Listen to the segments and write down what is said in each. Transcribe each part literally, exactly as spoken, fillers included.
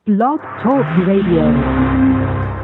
Blog Talk Radio.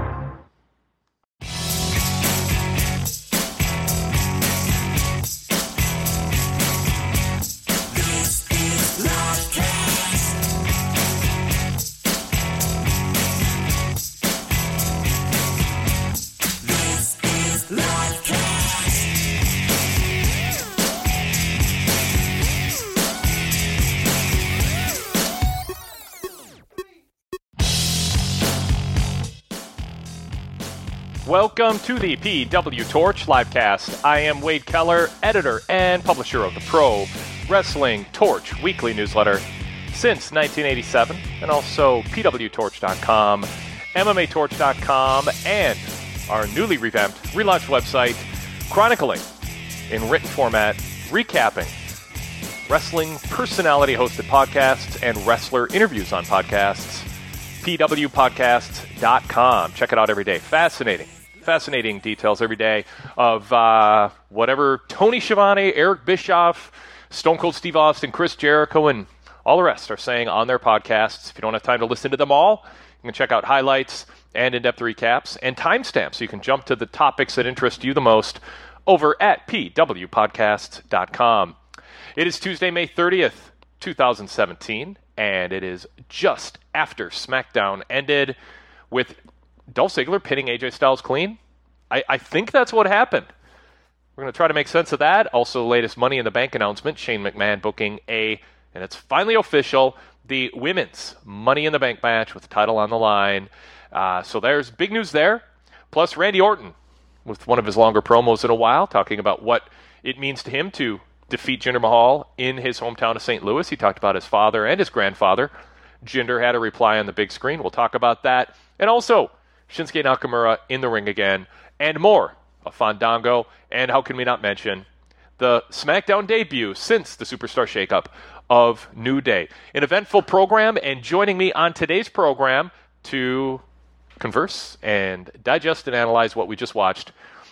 Welcome to the P W Torch Livecast. I am Wade Keller, editor and publisher of the Pro Wrestling Torch weekly newsletter since nineteen eighty-seven, and also P W Torch dot com, M M A Torch dot com, and our newly revamped, relaunched website, chronicling in written format, recapping wrestling personality-hosted podcasts and wrestler interviews on podcasts, P W Podcast dot com. Check it out every day. Fascinating. Fascinating details every day of uh, whatever Tony Schiavone, Eric Bischoff, Stone Cold Steve Austin, Chris Jericho, and all the rest are saying on their podcasts. If you don't have time to listen to them all, you can check out highlights and in-depth recaps and timestamps so you can jump to the topics that interest you the most over at P W Podcast dot com. It is Tuesday, May thirtieth, twenty seventeen, and it is just after SmackDown ended with Dolph Ziggler pinning A J Styles clean. I, I think that's what happened. We're going to try to make sense of that. Also, the latest Money in the Bank announcement, Shane McMahon booking a, and it's finally official, the women's Money in the Bank match with the title on the line. Uh, so there's big news there. Plus, Randy Orton with one of his longer promos in a while, talking about what it means to him to defeat Jinder Mahal in his hometown of Saint Louis. He talked about his father and his grandfather. Jinder had a reply on the big screen. We'll talk about that. And also, Shinsuke Nakamura in the ring again, and more of Fandango, and how can we not mention the SmackDown debut since the Superstar Shakeup of New Day. An eventful program, and joining me on today's program to converse and digest and analyze what we just watched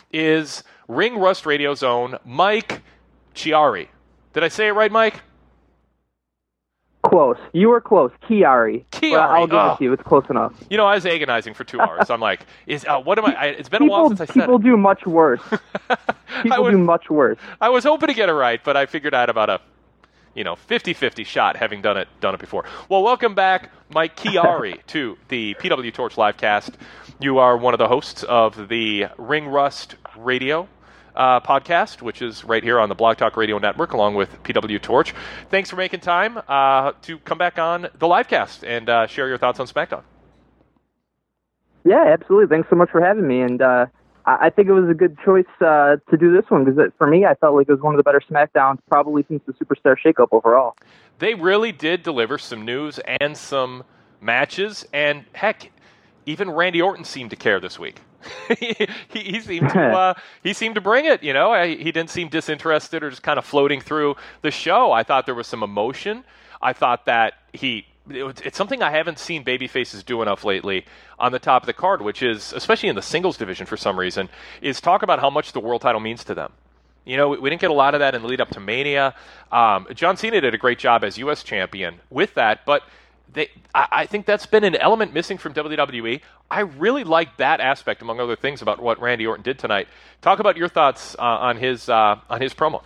is Ring Rust Radio's own Mike Chiari. Did I say it right, Mike? Close. You were close. Chiari. Chiari. Well, I'll give oh. it to you. It's close enough. You know, I was agonizing for two hours. I'm like, is uh, what am I, I? It's been people, a while since I said People it. do much worse. People would, do much worse. I was hoping to get it right, but I figured I had about a, you know, fifty-fifty shot having done it done it before. Well, welcome back, Mike Chiari, to the P W Torch Livecast. You are one of the hosts of the Ring Rust Radio Uh, podcast, which is right here on the Blog Talk Radio Network, along with P W Torch. Thanks for making time uh, to come back on the livecast and uh, share your thoughts on SmackDown. Yeah, absolutely. Thanks so much for having me. And uh, I-, I think it was a good choice uh, to do this one because for me, I felt like it was one of the better SmackDowns probably since the Superstar Shakeup overall. They really did deliver some news and some matches, and heck, even Randy Orton seemed to care this week. he, he seemed to uh, he seemed to bring it. You know, I, he didn't seem disinterested or just kind of floating through the show. I thought there was some emotion. I thought that he it, it's something I haven't seen babyfaces do enough lately on the top of the card, which is especially in the singles division for some reason, is talk about how much the world title means to them. You know, we, we didn't get a lot of that in the lead up to Mania. Um, John Cena did a great job as U S champion with that, but. They, I, I think that's been an element missing from W W E. I really like that aspect, among other things, about what Randy Orton did tonight. Talk about your thoughts uh, on his uh, on his promo.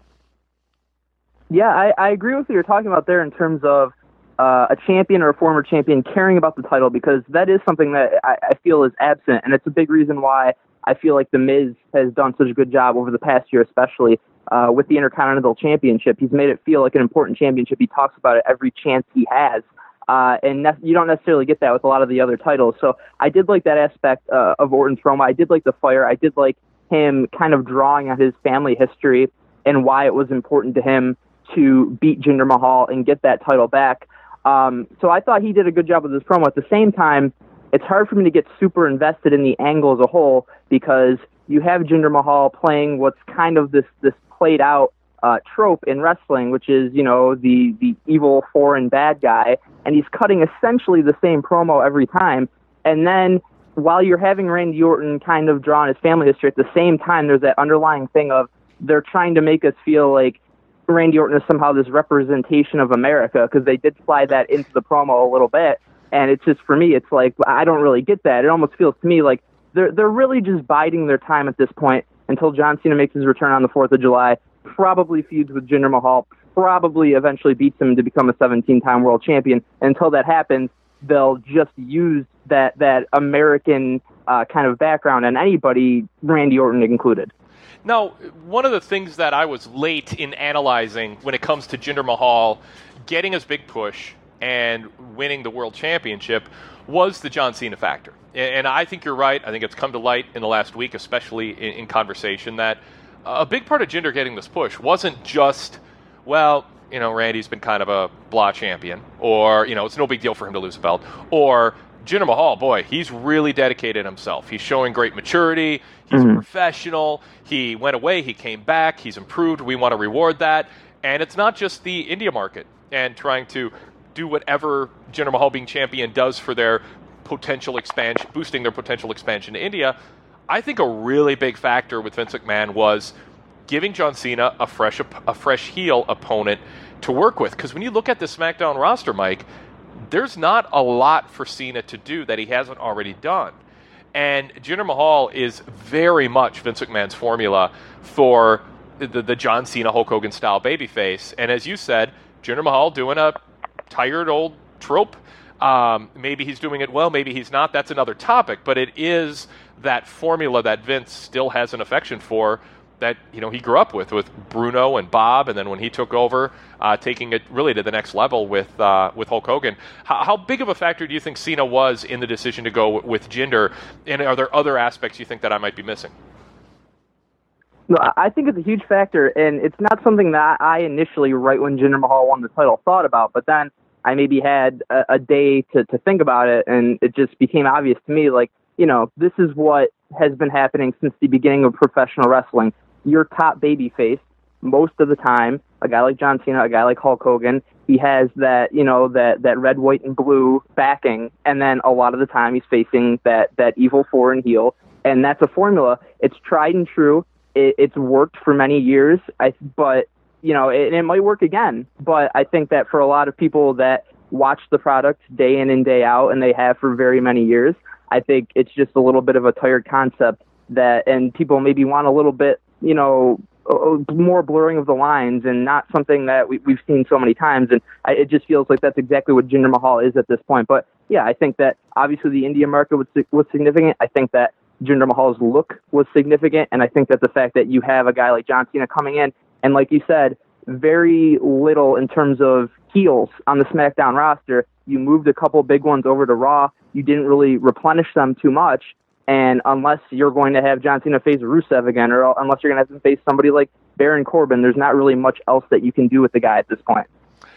Yeah, I, I agree with what you're talking about there in terms of uh, a champion or a former champion caring about the title, because that is something that I, I feel is absent, and it's a big reason why I feel like The Miz has done such a good job over the past year, especially uh, with the Intercontinental Championship. He's made it feel like an important championship. He talks about it every chance he has. Uh, and ne- you don't necessarily get that with a lot of the other titles. So I did like that aspect uh, of Orton's promo. I did like the fire. I did like him kind of drawing on his family history and why it was important to him to beat Jinder Mahal and get that title back. Um, so I thought he did a good job with his promo. At the same time, it's hard for me to get super invested in the angle as a whole because you have Jinder Mahal playing what's kind of this this played out Uh, trope in wrestling, which is, you know, the, the evil foreign bad guy, and he's cutting essentially the same promo every time. And then while you're having Randy Orton kind of draw on his family history, at the same time, there's that underlying thing of they're trying to make us feel like Randy Orton is somehow this representation of America, because they did fly that into the promo a little bit. And it's just, for me, it's like, I don't really get that. It almost feels to me like they're they're really just biding their time at this point until John Cena makes his return on the fourth of July, probably feuds with Jinder Mahal, probably eventually beats him to become a seventeen-time world champion. And until that happens, they'll just use that, that American uh, kind of background on anybody, Randy Orton included. Now, one of the things that I was late in analyzing when it comes to Jinder Mahal getting his big push and winning the world championship was the John Cena factor. And I think you're right. I think it's come to light in the last week, especially in, in conversation, that a big part of Jinder getting this push wasn't just, well, you know, Randy's been kind of a blah champion, or, you know, it's no big deal for him to lose a belt, or Jinder Mahal, boy, he's really dedicated himself. He's showing great maturity. He's mm-hmm. a professional. He went away. He came back. He's improved. We want to reward that. And it's not just the India market and trying to do whatever Jinder Mahal being champion does for their potential expansion, boosting their potential expansion to India. I think a really big factor with Vince McMahon was giving John Cena a fresh, a fresh heel opponent to work with. Because when you look at the SmackDown roster, Mike, there's not a lot for Cena to do that he hasn't already done. And Jinder Mahal is very much Vince McMahon's formula for the, the John Cena, Hulk Hogan style babyface. And as you said, Jinder Mahal doing a tired old trope. Um, maybe he's doing it well, maybe he's not. That's another topic. But it is that formula that Vince still has an affection for, that, you know, he grew up with, with Bruno and Bob, and then when he took over, uh, taking it really to the next level with uh, with Hulk Hogan. How, how big of a factor do you think Cena was in the decision to go with Jinder, and are there other aspects you think that I might be missing? No, I think it's a huge factor, and it's not something that I initially, right when Jinder Mahal won the title, thought about, but then I maybe had a, a day to, to think about it, and it just became obvious to me, like, you know, this is what has been happening since the beginning of professional wrestling. Your top babyface, most of the time, a guy like John Cena, a guy like Hulk Hogan, he has that, you know, that, that red, white, and blue backing, and then a lot of the time he's facing that, that evil foreign heel, and that's a formula. It's tried and true. It, it's worked for many years, I, but, you know, it, it might work again. But I think that for a lot of people that watch the product day in and day out, and they have for very many years, I think it's just a little bit of a tired concept that, and people maybe want a little bit, you know, more blurring of the lines and not something that we, we've seen so many times. And I, it just feels like that's exactly what Jinder Mahal is at this point. But yeah, I think that obviously the India market was, was significant. I think that Jinder Mahal's look was significant. And I think that the fact that you have a guy like John Cena coming in, and like you said, very little in terms of heels on the SmackDown roster. You moved a couple big ones over to Raw. You didn't really replenish them too much. And unless you're going to have John Cena face Rusev again, or unless you're going to have him face somebody like Baron Corbin, there's not really much else that you can do with the guy at this point.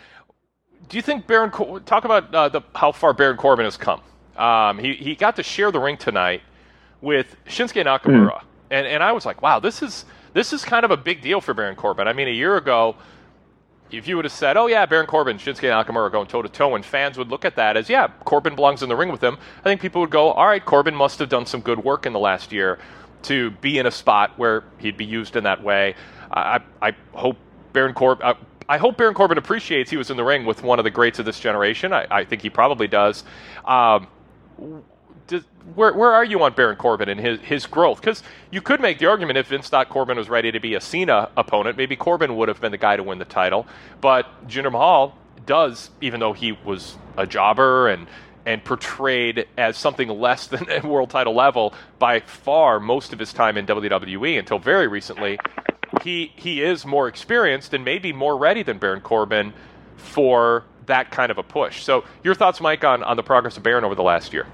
Do you think Baron Cor- talk about uh, the, how far Baron Corbin has come? Um, he he got to share the ring tonight with Shinsuke Nakamura, mm. and and I was like, wow, this is this is kind of a big deal for Baron Corbin. I mean, a year ago, if you would have said, oh, yeah, Baron Corbin, Shinsuke Nakamura going toe-to-toe, and fans would look at that as, yeah, Corbin belongs in the ring with him, I think people would go, all right, Corbin must have done some good work in the last year to be in a spot where he'd be used in that way. I, I hope Baron Corbin... Uh, I hope Baron Corbin appreciates he was in the ring with one of the greats of this generation. I, I think he probably does. Um, does where, where are you on Baron Corbin and his, his growth? Because you could make the argument if Vince thought Corbin was ready to be a Cena opponent, maybe Corbin would have been the guy to win the title. But Jinder Mahal does, even though he was a jobber and and portrayed as something less than a world title level by far most of his time in W W E until very recently, he he is more experienced and maybe more ready than Baron Corbin for that kind of a push. So your thoughts, Mike, on, on the progress of Baron over the last year?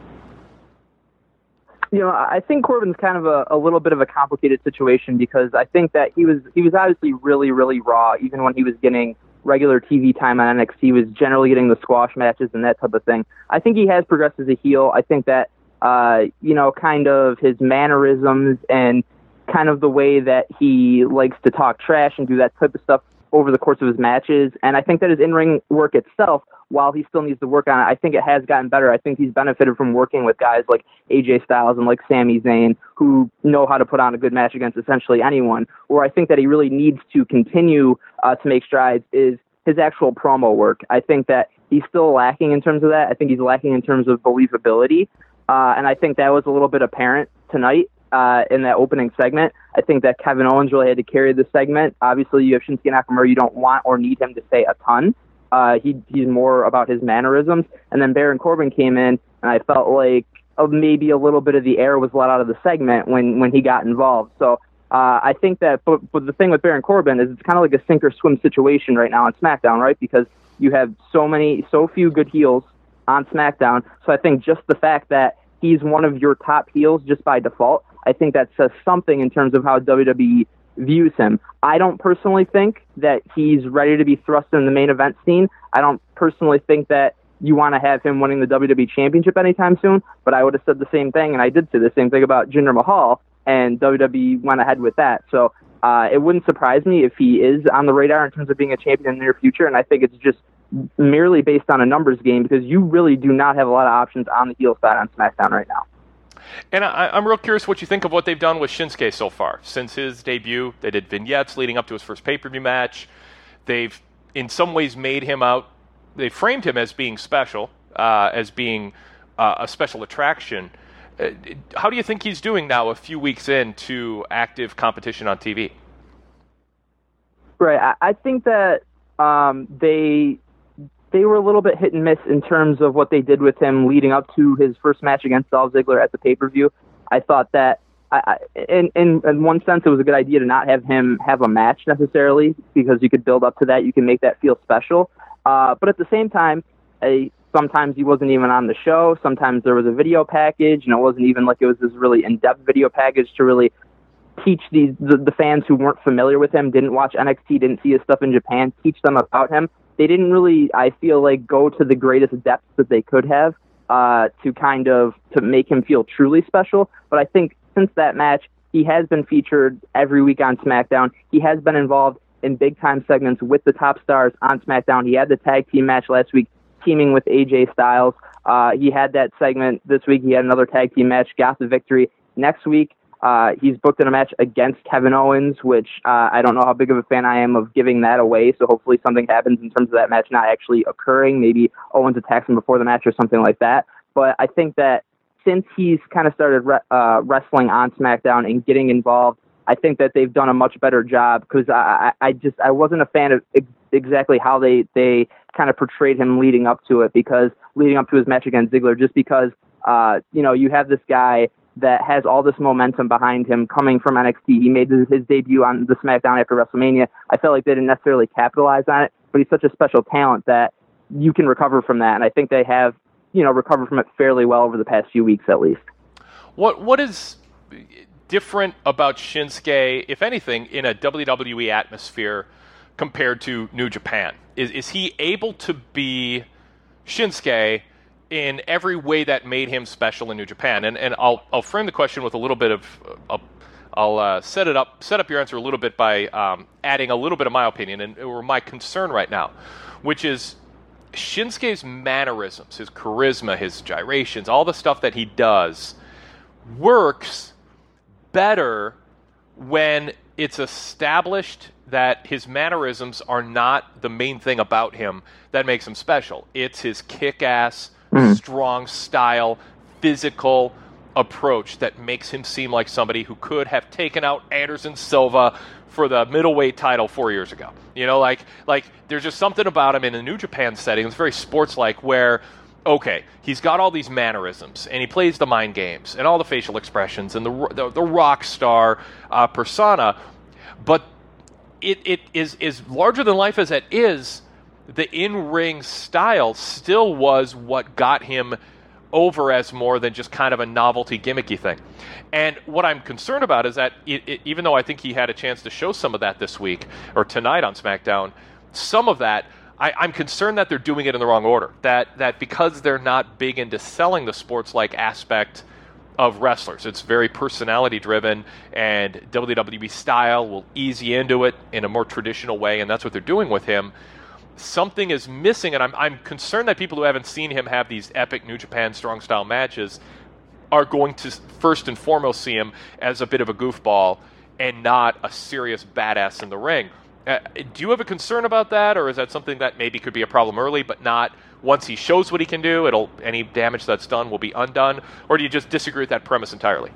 You know, I think Corbin's kind of a, a little bit of a complicated situation because I think that he was he was obviously really, really raw. Even when he was getting regular T V time on N X T, he was generally getting the squash matches and that type of thing. I think he has progressed as a heel. I think that, uh, you know, kind of his mannerisms and kind of the way that he likes to talk trash and do that type of stuff over the course of his matches. And I think that his in-ring work itself, while he still needs to work on it, I think it has gotten better. I think he's benefited from working with guys like A J Styles and like Sami Zayn who know how to put on a good match against essentially anyone. Or I think that he really needs to continue uh, to make strides is his actual promo work. I think that he's still lacking in terms of that. I think he's lacking in terms of believability. Uh, and I think that was a little bit apparent tonight uh, in that opening segment. I think that Kevin Owens really had to carry the segment. Obviously, you have Shinsuke Nakamura. You don't want or need him to say a ton. Uh, he, he's more about his mannerisms. And then Baron Corbin came in, and I felt like uh, maybe a little bit of the air was let out of the segment when, when he got involved. So uh, I think that, but, but the thing with Baron Corbin is it's kind of like a sink or swim situation right now on SmackDown, right? Because you have so many, so few good heels on SmackDown. So I think just the fact that he's one of your top heels just by default, I think that says something in terms of how W W E views him. I don't personally think that he's ready to be thrust in the main event scene. I don't personally think that you want to have him winning the W W E Championship anytime soon, but I would have said the same thing, and I did say the same thing about Jinder Mahal, and W W E went ahead with that. So uh, it wouldn't surprise me if he is on the radar in terms of being a champion in the near future, and I think it's just merely based on a numbers game because you really do not have a lot of options on the heel side on SmackDown right now. And I, I'm real curious what you think of what they've done with Shinsuke so far. Since his debut, they did vignettes leading up to his first pay-per-view match. They've, in some ways, made him out, they framed him as being special, uh, as being uh, a special attraction. Uh, how do you think he's doing now a few weeks into active competition on T V? Right. I, I think that um, they... they were a little bit hit and miss in terms of what they did with him leading up to his first match against Dolph Ziggler at the pay-per-view. I thought that, I, I, in, in, in one sense, it was a good idea to not have him have a match necessarily because you could build up to that. You can make that feel special. Uh, but at the same time, a, sometimes he wasn't even on the show. Sometimes there was a video package, and it wasn't even like it was this really in-depth video package to really teach these the, the fans who weren't familiar with him, didn't watch N X T, didn't see his stuff in Japan, teach them about him. They didn't really, I feel like, go to the greatest depths that they could have uh, to kind of to make him feel truly special. But I think since that match, he has been featured every week on SmackDown. He has been involved in big-time segments with the top stars on SmackDown. He had the tag team match last week, teaming with A J Styles. Uh, he had that segment this week. He had another tag team match, got the victory. Next week, Uh, he's booked in a match against Kevin Owens, which uh, I don't know how big of a fan I am of giving that away, so hopefully something happens in terms of that match not actually occurring. Maybe Owens attacks him before the match or something like that. But I think that since he's kind of started re- uh, wrestling on SmackDown and getting involved, I think that they've done a much better job because I, I, I just I wasn't a fan of ex- exactly how they, they kind of portrayed him leading up to it, because leading up to his match against Ziggler, just because, uh, you know, you have this guy that has all this momentum behind him coming from N X T. He made his, his debut on the SmackDown after WrestleMania. I felt like they didn't necessarily capitalize on it, but he's such a special talent that you can recover from that. And I think they have, you know, recovered from it fairly well over the past few weeks at least. What What is different about Shinsuke, if anything, in a W W E atmosphere compared to New Japan? Is, is he able to be Shinsuke in every way that made him special in New Japan? And and I'll I'll frame the question with a little bit of uh, I'll uh, set it up set up your answer a little bit by um, adding a little bit of my opinion and or my concern right now, which is Shinsuke's mannerisms, his charisma, his gyrations, all the stuff that he does works better when it's established that his mannerisms are not the main thing about him that makes him special. It's his kick-ass, mm-hmm. strong style, physical approach that makes him seem like somebody who could have taken out Anderson Silva for the middleweight title four years ago. You know, like like there's just something about him in a New Japan setting. It's very sports-like where, okay, he's got all these mannerisms, and he plays the mind games, and all the facial expressions, and the the, the rock star uh, persona, but it it is is larger than life as it is. The in-ring style still was what got him over as more than just kind of a novelty gimmicky thing. And what I'm concerned about is that it, it, even though I think he had a chance to show some of that this week or tonight on SmackDown, some of that, I, I'm concerned that they're doing it in the wrong order. That that because they're not big into selling the sports-like aspect of wrestlers, it's very personality-driven, and W W E style will ease you into it in a more traditional way, and that's what they're doing with him. Something is missing, and I'm I'm concerned that people who haven't seen him have these epic New Japan strong style matches are going to first and foremost see him as a bit of a goofball and not a serious badass in the ring. Uh, do you have a concern about that, or is that something that maybe could be a problem early, but not once he shows what he can do, it'll any damage that's done will be undone? Or do you just disagree with that premise entirely?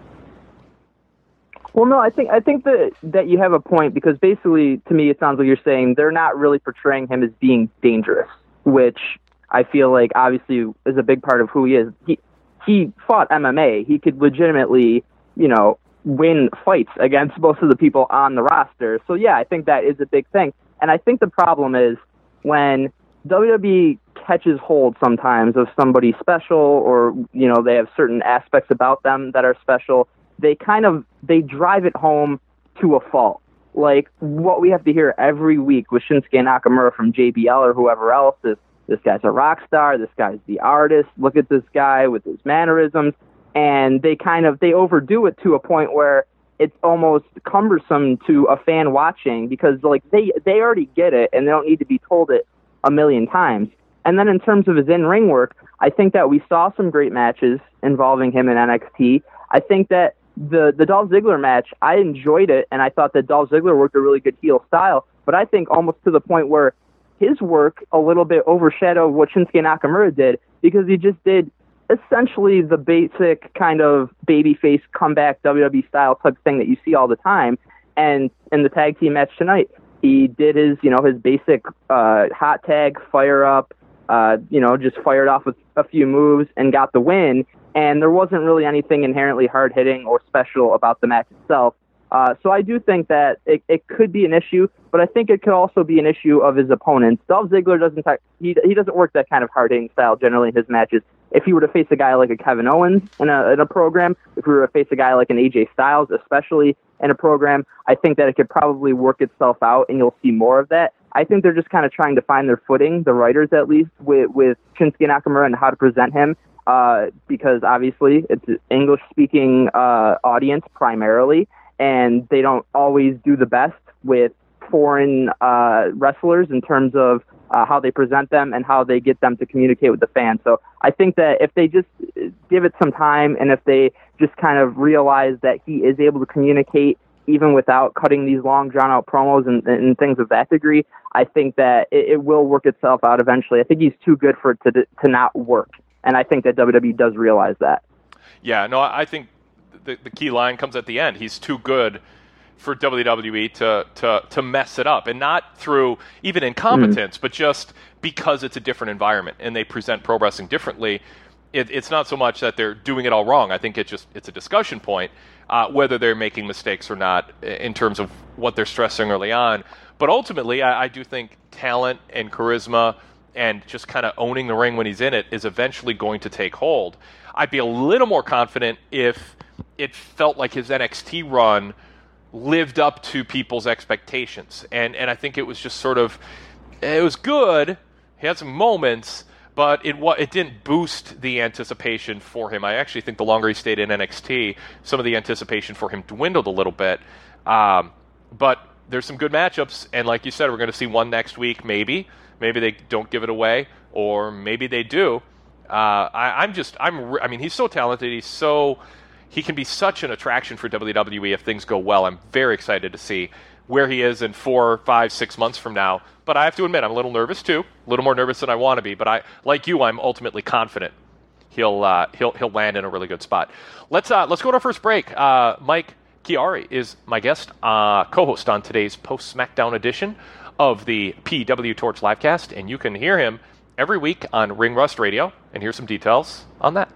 Well, no, I think I think that that you have a point, because basically, to me, it sounds like you're saying they're not really portraying him as being dangerous, which I feel like obviously is a big part of who he is. He he fought M M A. He could legitimately, you know, win fights against most of the people on the roster. So yeah, I think that is a big thing. And I think the problem is when W W E catches hold sometimes of somebody special, or, you know, they have certain aspects about them that are special, they kind of, they drive it home to a fault. Like what we have to hear every week with Shinsuke Nakamura from J B L or whoever else is, this guy's a rock star, this guy's the artist, look at this guy with his mannerisms. And they kind of, they overdo it to a point where it's almost cumbersome to a fan watching, because like they, they already get it and they don't need to be told it a million times. And then in terms of his in-ring work, I think that we saw some great matches involving him in N X T. I think that the, the Dolph Ziggler match, I enjoyed it, and I thought that Dolph Ziggler worked a really good heel style, but I think almost to the point where his work a little bit overshadowed what Shinsuke Nakamura did, because he just did essentially the basic kind of babyface comeback W W E style type thing that you see all the time. And in the tag team match tonight, he did his, you know, his basic uh, hot tag, fire up, uh, you know, just fired off with a few moves and got the win. And there wasn't really anything inherently hard-hitting or special about the match itself. Uh, so I do think that it, it could be an issue, but I think it could also be an issue of his opponents. Dolph Ziggler doesn't he he doesn't work that kind of hard-hitting style generally in his matches. If he were to face a guy like a Kevin Owens in a, in a program, if we were to face a guy like an A J Styles, especially in a program, I think that it could probably work itself out, and you'll see more of that. I think they're just kind of trying to find their footing, the writers at least, with, with Shinsuke Nakamura and how to present him, uh, because obviously it's an English-speaking uh, audience primarily, and they don't always do the best with foreign uh, wrestlers in terms of uh, how they present them and how they get them to communicate with the fans. So I think that if they just give it some time, and if they just kind of realize that he is able to communicate even without cutting these long, drawn-out promos and, and things of that degree, I think that it, it will work itself out eventually. I think he's too good for it to, to not work, and I think that W W E does realize that. Yeah, no, I think the, the key line comes at the end. He's too good for W W E to, to, to mess it up, and not through even incompetence, mm-hmm. but just because it's a different environment and they present pro wrestling differently. It, it's not so much that they're doing it all wrong. I think it just it's a discussion point, uh, whether they're making mistakes or not in terms of what they're stressing early on. But ultimately, I, I do think talent and charisma and just kind of owning the ring when he's in it is eventually going to take hold. I'd be a little more confident if it felt like his N X T run lived up to people's expectations. And and I think it was just sort of, it was good. He had some moments, but it it didn't boost the anticipation for him. I actually think the longer he stayed in N X T, some of the anticipation for him dwindled a little bit. Um, but there's some good matchups, and like you said, we're going to see one next week, maybe. Maybe they don't give it away, or maybe they do. Uh, I, I'm just, I'm, I mean, he's so talented. He's so, he can be such an attraction for W W E if things go well. I'm very excited to see where he is in four, five, six months from now. But I have to admit, I'm a little nervous too, a little more nervous than I want to be. But I, like you, I'm ultimately confident he'll uh, he'll he'll land in a really good spot. Let's uh, let's go to our first break. Uh, Mike Chiari is my guest, uh, co-host on today's post SmackDown edition of the P W Torch Livecast, and you can hear him every week on Ring Rust Radio. And here's some details on that.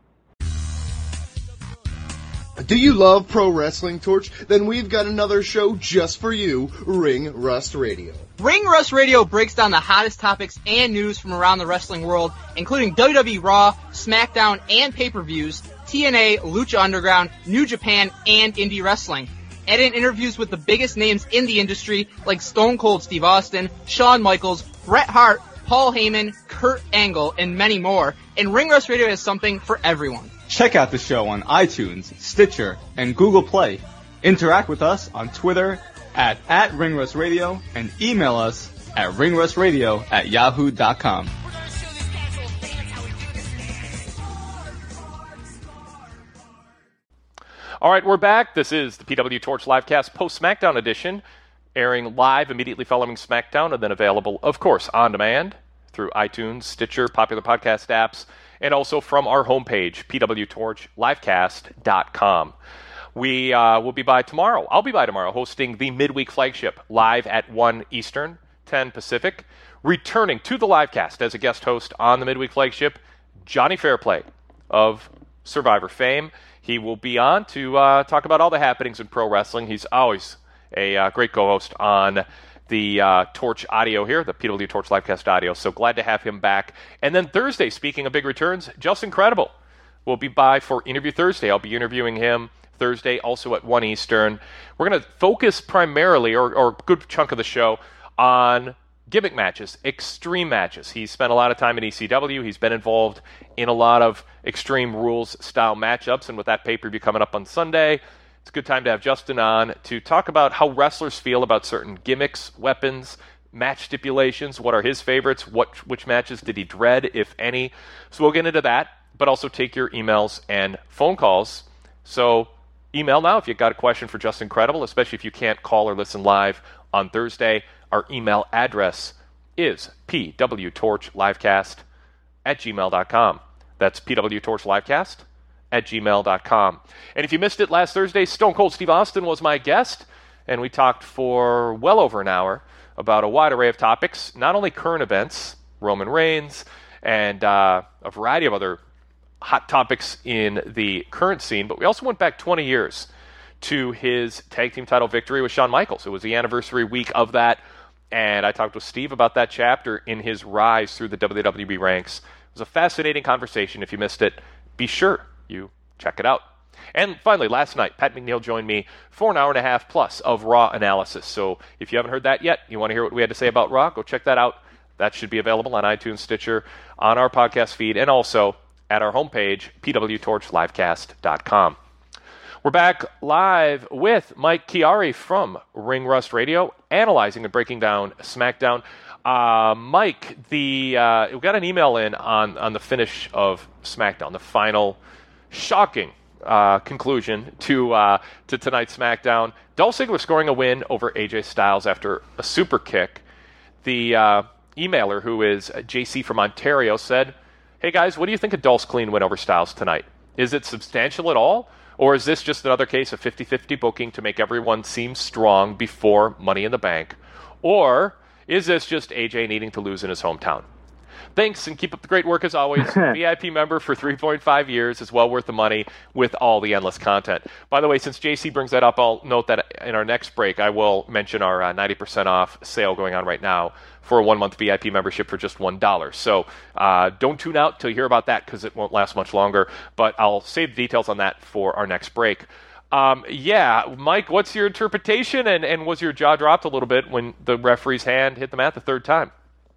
Do you love pro wrestling, Torch? Then we've got another show just for you, Ring Rust Radio. Ring Rust Radio breaks down the hottest topics and news from around the wrestling world, including W W E Raw, SmackDown, and pay-per-views, T N A, Lucha Underground, New Japan, and indie wrestling. Add in interviews with the biggest names in the industry, like Stone Cold Steve Austin, Shawn Michaels, Bret Hart, Paul Heyman, Kurt Angle, and many more. And Ring Rust Radio has something for everyone. Check out the show on iTunes, Stitcher, and Google Play. Interact with us on Twitter at, at ringrustradio and email us at ringrustradio at yahoo dot com. All right, we're back. This is the P W Torch Livecast post-SmackDown edition, airing live immediately following SmackDown and then available, of course, on demand through iTunes, Stitcher, popular podcast apps, and also from our homepage, p w torch livecast dot com. We uh, will be by tomorrow. I'll be by tomorrow hosting the midweek flagship live at one Eastern, ten Pacific. Returning to the livecast as a guest host on the midweek flagship, Johnny Fairplay of Survivor fame. He will be on to uh, talk about all the happenings in pro wrestling. He's always a uh, great co-host on the uh, Torch audio here, the P W Torch Livecast audio. So glad to have him back. And then Thursday, speaking of big returns, Justin Credible will be by for Interview Thursday. I'll be interviewing him Thursday, also at one Eastern. We're going to focus primarily, or, or a good chunk of the show, on gimmick matches, extreme matches. He's spent a lot of time in E C W. He's been involved in a lot of Extreme Rules style matchups, and with that pay-per-view coming up on Sunday, it's a good time to have Justin on to talk about how wrestlers feel about certain gimmicks, weapons, match stipulations, what are his favorites, what which matches did he dread, if any. So we'll get into that, but also take your emails and phone calls. So email now if you've got a question for Justin Credible, especially if you can't call or listen live on Thursday. Our email address is p w torch livecast at gmail dot com. That's p w torch livecast at gmail dot com. And if you missed it last Thursday, Stone Cold Steve Austin was my guest, and we talked for well over an hour about a wide array of topics, not only current events, Roman Reigns, and uh, a variety of other hot topics in the current scene, but we also went back twenty years to his tag team title victory with Shawn Michaels. It was the anniversary week of that, and I talked with Steve about that chapter in his rise through the W W E ranks. It was a fascinating conversation. If you missed it, be sure you check it out. And finally, last night, Pat McNeil joined me for an hour and a half plus of Raw analysis. So if you haven't heard that yet, you want to hear what we had to say about Raw, go check that out. That should be available on iTunes, Stitcher, on our podcast feed, and also at our homepage, p w torch livecast dot com. We're back live with Mike Chiari from Ring Rust Radio, analyzing and breaking down SmackDown. Uh, Mike, the uh, we got an email in on, on the finish of SmackDown, the final shocking uh, conclusion to uh, to tonight's SmackDown. Dolph Ziggler scoring a win over A J Styles after a super kick. The uh, emailer, who is J C from Ontario, said, "Hey guys, what do you think of Dolph's clean win over Styles tonight? Is it substantial at all? Or is this just another case of fifty-fifty booking to make everyone seem strong before Money in the Bank? Or is this just A J needing to lose in his hometown?" Thanks, and keep up the great work as always. V I P member for three point five years is well worth the money with all the endless content. By the way, since J C brings that up, I'll note that in our next break, I will mention our uh, ninety percent off sale going on right now for a one-month V I P membership for just one dollar. So uh, don't tune out till you hear about that because it won't last much longer. But I'll save the details on that for our next break. Um, yeah, Mike, what's your interpretation? And, and was your jaw dropped a little bit when the referee's hand hit the mat the third time?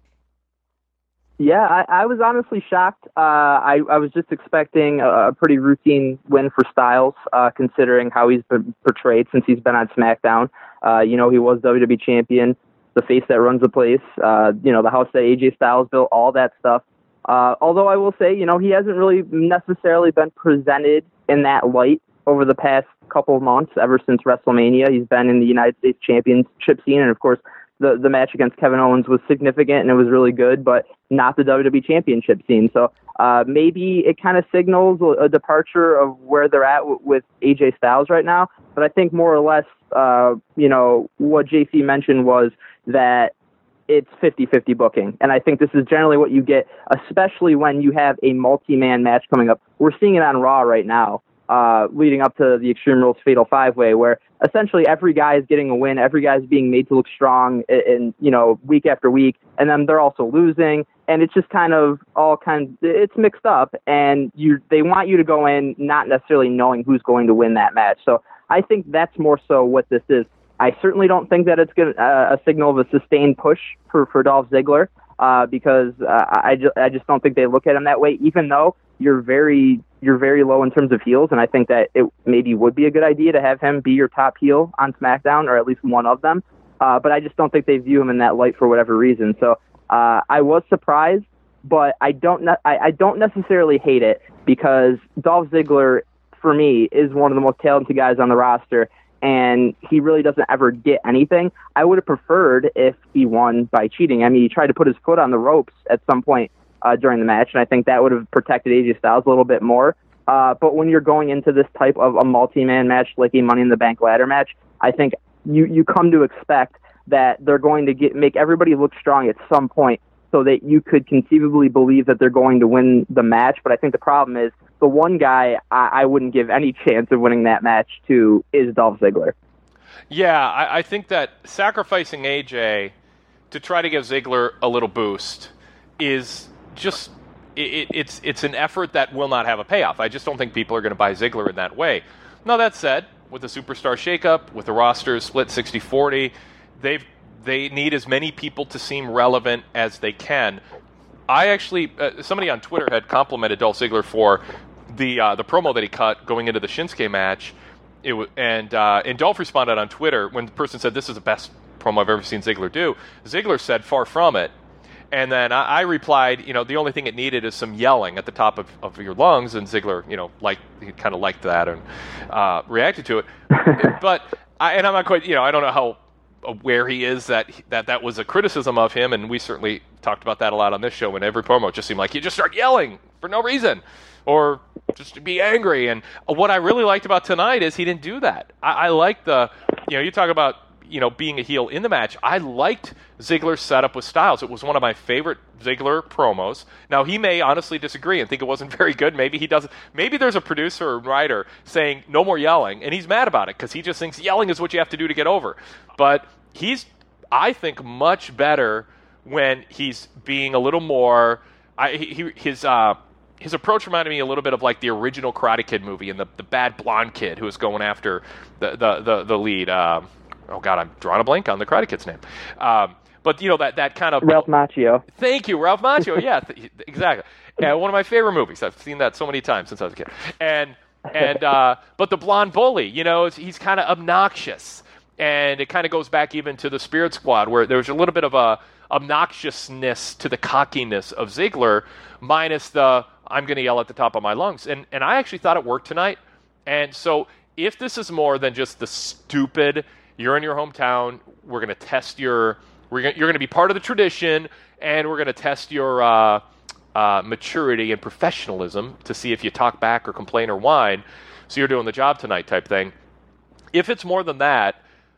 Yeah, I, I was honestly shocked. Uh, I, I was just expecting a, a pretty routine win for Styles, uh, considering how he's been portrayed since he's been on SmackDown. Uh, you know, he was W W E champion, the face that runs the place, uh, you know, the house that A J Styles built, all that stuff. Uh, although I will say, you know, he hasn't really necessarily been presented in that light over the past couple of months, ever since WrestleMania. He's been in the United States Championship scene, and of course, the, the match against Kevin Owens was significant and it was really good, but not the W W E Championship scene. So uh, maybe it kind of signals a departure of where they're at w- with A J Styles right now. But I think more or less, uh, you know, what J C mentioned was that it's fifty-fifty booking. And I think this is generally what you get, especially when you have a multi-man match coming up. We're seeing it on Raw right now, uh, leading up to the Extreme Rules Fatal Five-Way, where essentially every guy is getting a win, every guy is being made to look strong in, in, you know, week after week, and then they're also losing. And it's just kind of all kind it's mixed up, and you they want you to go in not necessarily knowing who's going to win that match. So I think that's more so what this is. I certainly don't think that it's gonna, uh, a signal of a sustained push for, for Dolph Ziggler, uh, because uh, I, ju- I just don't think they look at him that way, even though you're very you're very low in terms of heels, and I think that it maybe would be a good idea to have him be your top heel on SmackDown, or at least one of them. Uh, but I just don't think they view him in that light for whatever reason. So uh, I was surprised, but I don't ne- I, I don't necessarily hate it, because Dolph Ziggler, for me, is one of the most talented guys on the roster. and he really doesn't ever get anything. I would have preferred if he won by cheating. I mean, he tried to put his foot on the ropes at some point uh, during the match, and I think that would have protected A J Styles a little bit more. Uh, but when you're going into this type of a multi-man match, like a Money in the Bank ladder match, I think you, you come to expect that they're going to get make everybody look strong at some point so that you could conceivably believe that they're going to win the match. But I think the problem is the one guy I, I wouldn't give any chance of winning that match to is Dolph Ziggler. Yeah, I, I think that sacrificing A J to try to give Ziggler a little boost is just it, it's it's an effort that will not have a payoff. I just don't think people are going to buy Ziggler in that way. Now, that said, with the superstar shakeup, with the roster split sixty forty, they've they need as many people to seem relevant as they can. I actually, uh, somebody on Twitter had complimented Dolph Ziggler for the uh, the promo that he cut going into the Shinsuke match. It was, and uh, and Dolph responded on Twitter when the person said, "This is the best promo I've ever seen Ziggler do." Ziggler said, "Far from it." And then I, I replied, you know, the only thing it needed is some yelling at the top of, of your lungs. And Ziggler, you know, liked, he kind of liked that and uh, reacted to it. But I, and I'm not quite, you know, I don't know how aware he is that that that was a criticism of him, and we certainly talked about that a lot on this show. And every promo it just seemed like you just start yelling for no reason, or just to be angry. And what I really liked about tonight is he didn't do that. I, I like the, you know, you talk about, you know, being a heel in the match. I liked Ziggler's setup with Styles. It was one of my favorite Ziggler promos. Now, he may honestly disagree and think it wasn't very good. Maybe he doesn't. Maybe there's a producer or writer saying no more yelling, and he's mad about it because he just thinks yelling is what you have to do to get over. But he's, I think, much better when he's being a little more. I, he, his uh, his approach reminded me a little bit of like the original Karate Kid movie and the the bad blonde kid who was going after the the the, the lead. Uh, oh God, I'm drawing a blank on the Karate Kid's name. Um, but you know that that kind of Ralph Macchio. Thank you, Ralph Macchio. Yeah, th- exactly. Yeah, one of my favorite movies. I've seen that so many times since I was a kid. And and uh, but the blonde bully, you know, he's kind of obnoxious. And it kind of goes back even to the Spirit Squad, where there's a little bit of a obnoxiousness to the cockiness of Ziggler, minus the I'm going to yell at the top of my lungs. And and I actually thought it worked tonight. And so if this is more than just the stupid, you're in your hometown, we're going to test your, we're gonna, you're going to be part of the tradition, and we're going to test your uh, uh, maturity and professionalism to see if you talk back or complain or whine, so you're doing the job tonight type thing. If it's more than that,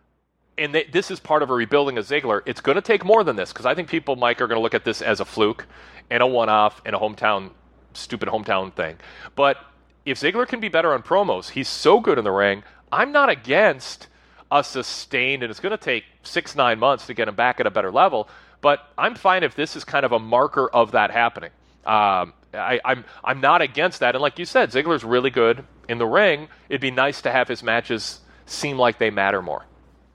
and they, this is part of a rebuilding of Ziggler, it's going to take more than this, because I think people, Mike, are going to look at this as a fluke and a one-off and a hometown, stupid hometown thing. But if Ziggler can be better on promos, he's so good in the ring, I'm not against a sustained, and it's going to take six, nine months to get him back at a better level, but I'm fine if this is kind of a marker of that happening. Um, I, I'm I'm not against that, and like you said, Ziggler's really good in the ring. It'd be nice to have his matches seem like they matter more.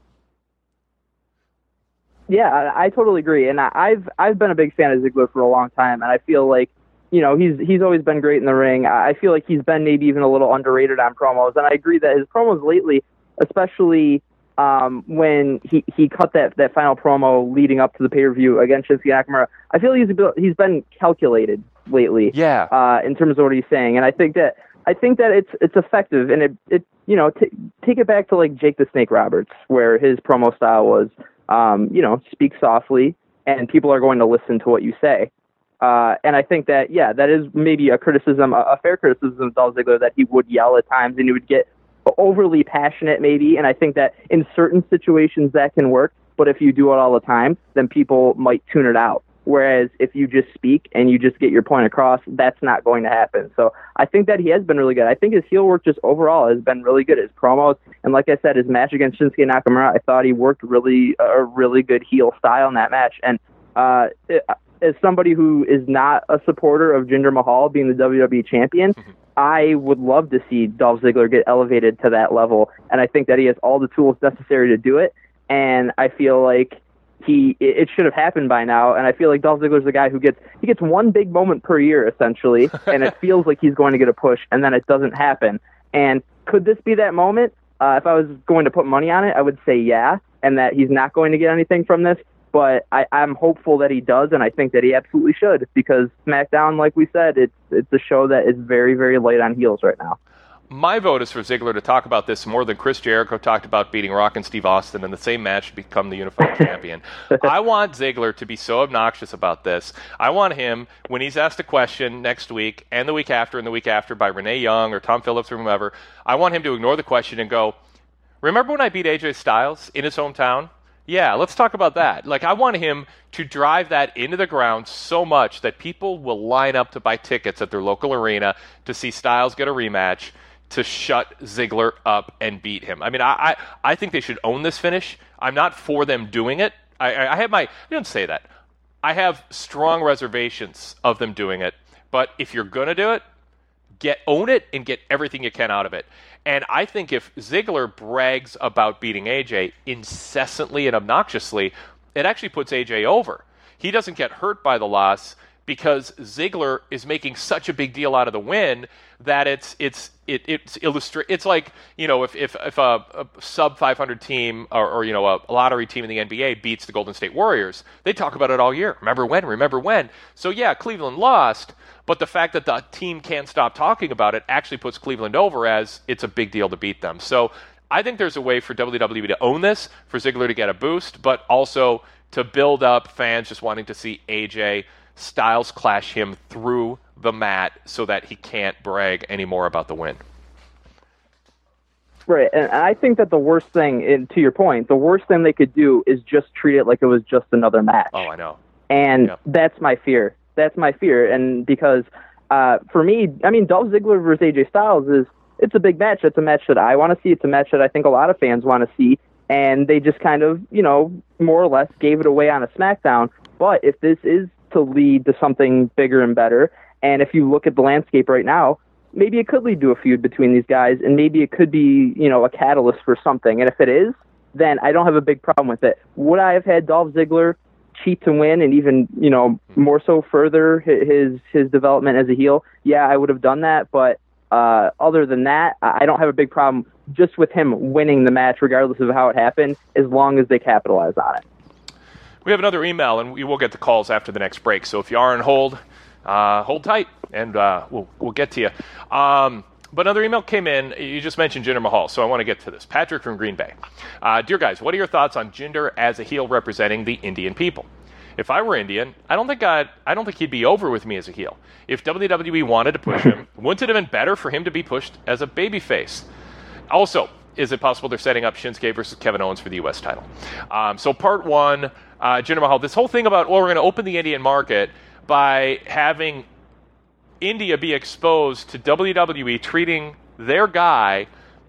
Yeah, I, I totally agree, and I, I've I've been a big fan of Ziggler for a long time, and I feel like, you know, he's he's always been great in the ring. I feel like he's been maybe even a little underrated on promos, and I agree that his promos lately, especially um, when he, he cut that, that final promo leading up to the pay-per-view against Shinsuke Nakamura, I feel he's a, he's been calculated lately. Yeah. Uh, in terms of what he's saying, and I think that I think that it's it's effective, and it it you know t- take it back to like Jake the Snake Roberts, where his promo style was, um, you know, speak softly, and people are going to listen to what you say. Uh, and I think that, yeah, that is maybe a criticism, a, a fair criticism of Dolph Ziggler, that he would yell at times and he would get overly passionate maybe. And I think that in certain situations that can work, but if you do it all the time, then people might tune it out. Whereas if you just speak and you just get your point across, that's not going to happen. So I think that he has been really good. I think his heel work just overall has been really good. His promos, and like I said, his match against Shinsuke Nakamura, I thought he worked really a really good heel style in that match. And uh, it, as somebody who is not a supporter of Jinder Mahal being the W W E champion, mm-hmm. I would love to see Dolph Ziggler get elevated to that level. And I think that he has all the tools necessary to do it. And I feel like he it, it should have happened by now. And I feel like Dolph Ziggler's the guy who gets he gets one big moment per year, essentially, and it feels like he's going to get a push, and then it doesn't happen. And could this be that moment? Uh, if I was going to put money on it, I would say yeah, and that he's not going to get anything from this. But I, I'm hopeful that he does, and I think that he absolutely should, because SmackDown, like we said, it's it's a show that is very, very light on heels right now. My vote is for Ziggler to talk about this more than Chris Jericho talked about beating Rock and Steve Austin in the same match to become the unified champion. I want Ziggler to be so obnoxious about this. I want him, when he's asked a question next week and the week after and the week after by Renee Young or Tom Phillips or whomever, I want him to ignore the question and go, remember when I beat A J Styles in his hometown? Yeah, let's talk about that. Like, I want him to drive that into the ground so much that people will line up to buy tickets at their local arena to see Styles get a rematch, to shut Ziggler up and beat him. I mean, I, I, I think they should own this finish. I'm not for them doing it. I, I have my, I don't say that. I have strong reservations of them doing it. But if you're going to do it, get own it and get everything you can out of it. And I think if Ziggler brags about beating A J incessantly and obnoxiously, it actually puts A J over. He doesn't get hurt by the loss because Ziggler is making such a big deal out of the win that it's it's it, it's illustrate. It's like, you know, if if, if a, a sub five hundred team or, or you know a lottery team in the N B A beats the Golden State Warriors, they talk about it all year. Remember when? Remember when? So yeah, Cleveland lost, but the fact that the team can't stop talking about it actually puts Cleveland over as it's a big deal to beat them. So I think there's a way for W W E to own this, for Ziggler to get a boost, but also to build up fans just wanting to see A J Styles clash him through the mat so that he can't brag anymore about the win. Right, and I think that the worst thing, and to your point, the worst thing they could do is just treat it like it was just another match. Oh, I know. And yep. that's my fear. That's my fear, and because uh, for me, I mean, Dolph Ziggler versus A J Styles is it's a big match. It's a match that I want to see. It's a match that I think a lot of fans want to see, and they just kind of, you know, more or less gave it away on a SmackDown. But if this is to lead to something bigger and better, and if you look at the landscape right now, maybe it could lead to a feud between these guys, and maybe it could be, you know, a catalyst for something. And if it is, then I don't have a big problem with it. Would I have had Dolph Ziggler cheat to win and even, you know, more so further his his development as a heel? Yeah, I would have done that. But uh, other than that, I don't have a big problem just with him winning the match, regardless of how it happened, as long as they capitalize on it. We have another email, and we will get the calls after the next break. So if you are on hold, uh, hold tight, and uh, we'll we'll get to you. Um, but another email came in. You just mentioned Jinder Mahal, so I want to get to this. Patrick from Green Bay. Uh, Dear guys, what are your thoughts on Jinder as a heel representing the Indian people? If I were Indian, I don't think I'd, I don't think he'd be over with me as a heel. If W W E wanted to push him, wouldn't it have been better for him to be pushed as a babyface? Also, is it possible they're setting up Shinsuke versus Kevin Owens for the U S title? Um, so part one, uh, Jinder Mahal, this whole thing about, well, we're going to open the Indian market by having India be exposed to W W E treating their guy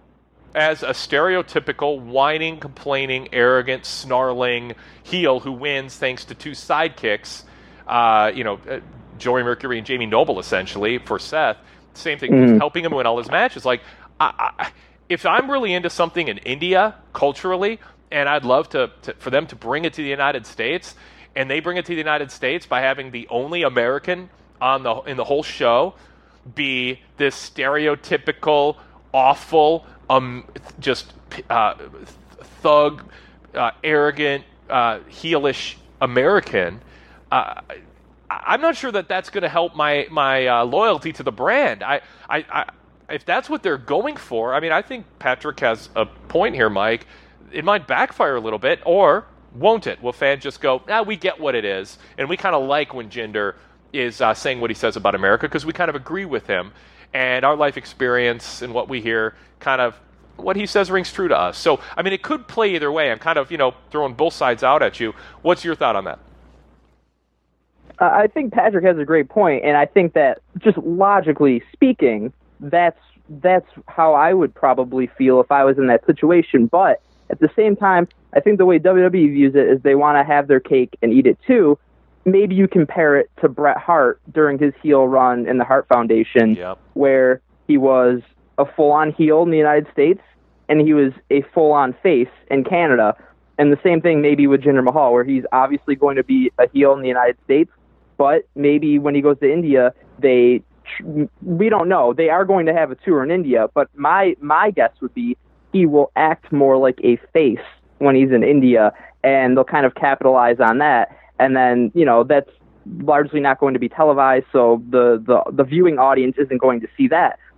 as a stereotypical, whining, complaining, arrogant, snarling heel who wins thanks to two sidekicks, uh, you know, uh, Joey Mercury and Jamie Noble, essentially, for Seth. Same thing, mm-hmm. helping him win all his matches. Like, I, I, if I'm really into something in India, culturally, and I'd love to, to for them to bring it to the United States, and they bring it to the United States by having the only American on the in the whole show be this stereotypical, awful, um, just uh, thug, uh, arrogant, uh, heelish American, uh, I'm not sure that that's going to help my my uh, loyalty to the brand. I, I, I, if that's what they're going for, I mean, I think Patrick has a point here, Mike. It might backfire a little bit, or won't it? Will fans just go, "Ah, we get what it is," and we kind of like when Jinder is uh, saying what he says about America because we kind of agree with him, and our life experience and what we hear, kind of what he says rings true to us. So, I mean, it could play either way. I'm kind of, you know, throwing both sides out at you. What's your thought on that? Uh, I think Patrick has a great point, and I think that just logically speaking, that's that's how I would probably feel if I was in that situation. But at the same time, I think the way W W E views it is they want to have their cake and eat it too. Maybe you compare it to Bret Hart during his heel run in the Hart Foundation, yep. where he was a full-on heel in the United States and he was a full-on face in Canada. And the same thing maybe with Jinder Mahal, where he's obviously going to be a heel in the United States, but maybe when he goes to India, they we don't know. They are going to have a tour in India, but my my guess would be he will act more like a face when he's in India, and they'll kind of capitalize on that. And then, you know, that's largely not going to be televised, so the, the, the viewing audience isn't going to see that.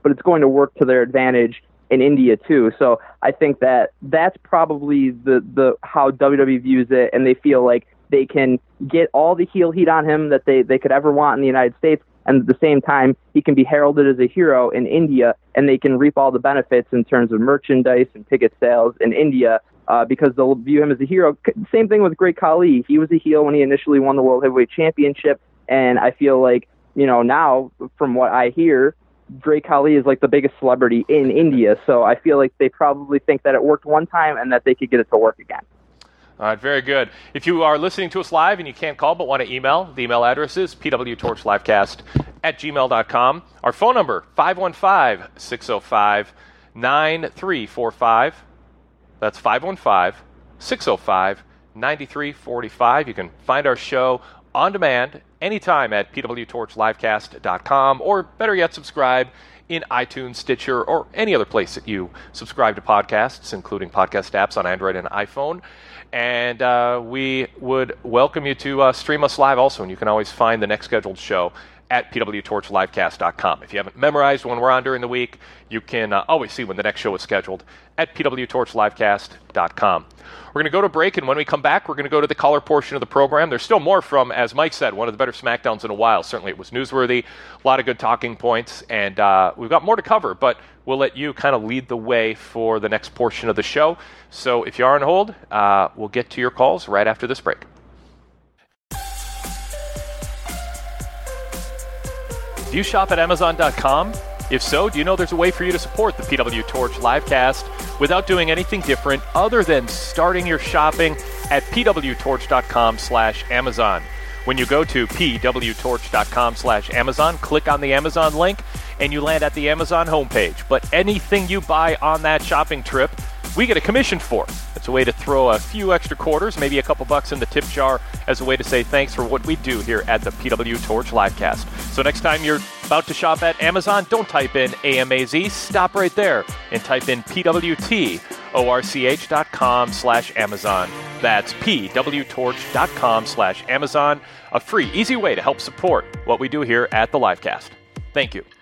but it's going to work to their advantage in India too. So I think that that's probably the, the how W W E views it, and they feel like they can get all the heel heat on him that they, they could ever want in the United States, and at the same time, he can be heralded as a hero in India, and they can reap all the benefits in terms of merchandise and ticket sales in India uh, because they'll view him as a hero. Same thing with Great Khali. He was a heel when he initially won the World Heavyweight Championship, and I feel like, you know, now, from what I hear, Great Khali is like the biggest celebrity in India, so I feel like they probably think that it worked one time and that they could get it to work again. All right, very good. If you are listening to us live and you can't call but want to email, the email address is p w torch livecast at gmail dot com. Our phone number, five one five, six oh five, nine three four five. That's five one five, six oh five, nine three four five. You can find our show on demand anytime at p w torch livecast dot com, or better yet, subscribe in iTunes, Stitcher, or any other place that you subscribe to podcasts, including podcast apps on Android and iPhone. And uh, we would welcome you to uh, stream us live also, and you can always find the next scheduled show at p w torch livecast dot com. If you haven't memorized when we're on during the week, you can uh, always see when the next show is scheduled at p w torch livecast dot com. We're going to go to break, and when we come back, we're going to go to the caller portion of the program. There's still more from, as Mike said, one of the better SmackDowns in a while. Certainly it was newsworthy, a lot of good talking points, and uh, we've got more to cover, but we'll let you kind of lead the way for the next portion of the show. So if you are on hold, uh, we'll get to your calls right after this break. Do you shop at amazon dot com? If so, do you know there's a way for you to support the P W Torch Livecast without doing anything different other than starting your shopping at p w torch dot com slash Amazon. When you go to p w torch dot com slash Amazon, click on the Amazon link, and you land at the Amazon homepage. But anything you buy on that shopping trip, we get a commission for. It's a way to throw a few extra quarters, maybe a couple bucks in the tip jar, as a way to say thanks for what we do here at the P W Torch Livecast. So next time you're about to shop at Amazon, don't type in A M A Z, stop right there and type in P W T O R C H dot com slash Amazon. That's P W torch dot com slash Amazon, a free, easy way to help support what we do here at the Livecast. Thank you.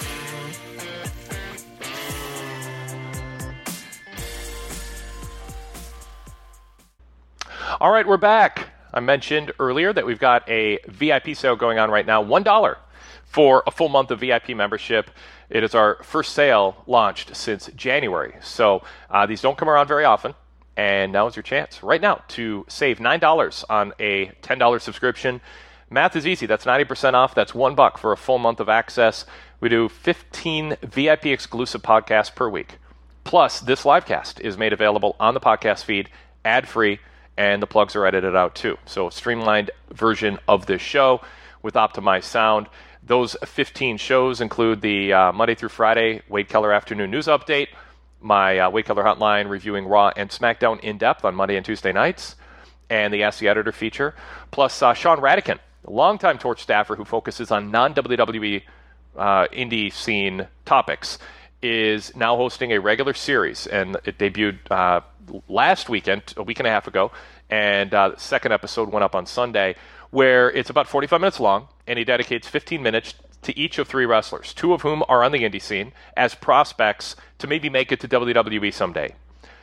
All right, we're back. I mentioned earlier that we've got a V I P sale going on right now, one dollar for a full month of V I P membership. It is our first sale launched since January. So uh, these don't come around very often, and now is your chance right now to save nine dollars on a ten dollars subscription. Math is easy. That's ninety percent off. That's one buck for a full month of access. We do fifteen V I P exclusive podcasts per week. Plus, this livecast is made available on the podcast feed, ad-free, and the plugs are edited out too. So a streamlined version of this show with optimized sound. Those fifteen shows include the uh, Monday through Friday Wade Keller Afternoon News Update, my uh, Wade Keller Hotline reviewing Raw and SmackDown in depth on Monday and Tuesday nights, and the Ask the Editor feature, plus uh, Sean Radican, a longtime Torch staffer who focuses on non-W W E uh, indie scene topics, is now hosting a regular series, and it debuted uh, last weekend, a week and a half ago, and uh, the second episode went up on Sunday, where it's about forty-five minutes long, and he dedicates fifteen minutes to each of three wrestlers, two of whom are on the indie scene as prospects to maybe make it to W W E someday.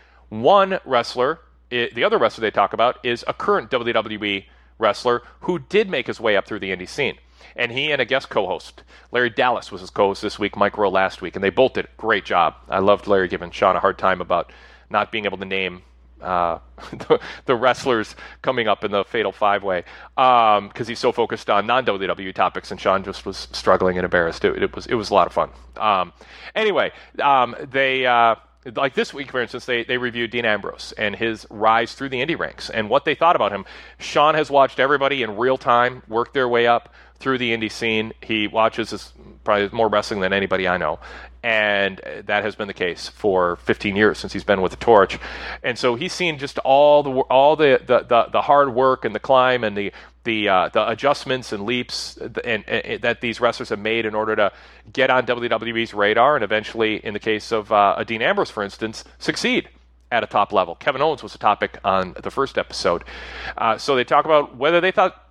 One wrestler, the other wrestler they talk about, is a current W W E wrestler who did make his way up through the indie scene. And he and a guest co-host, Larry Dallas, was his co-host this week, Mike Rowe last week, and they both did a great job. I loved Larry giving Sean a hard time about not being able to name uh, the, the wrestlers coming up in the Fatal Five-Way because um, he's so focused on non-W W E topics, and Sean just was struggling and embarrassed. It, it was it was a lot of fun. Um, anyway, um, they... Uh, Like this week, for instance, they, they reviewed Dean Ambrose and his rise through the indie ranks and what they thought about him. Sean has watched everybody in real time work their way up through the indie scene. He watches this, probably more wrestling than anybody I know, and that has been the case for fifteen years since he's been with the Torch. And so he's seen just all the all the, the, the, the hard work and the climb and the the uh, the adjustments and leaps and, and, that these wrestlers have made in order to get on W W E's radar and eventually, in the case of uh, Dean Ambrose, for instance, succeed at a top level. Kevin Owens was a topic on the first episode. Uh, so they talk about whether they thought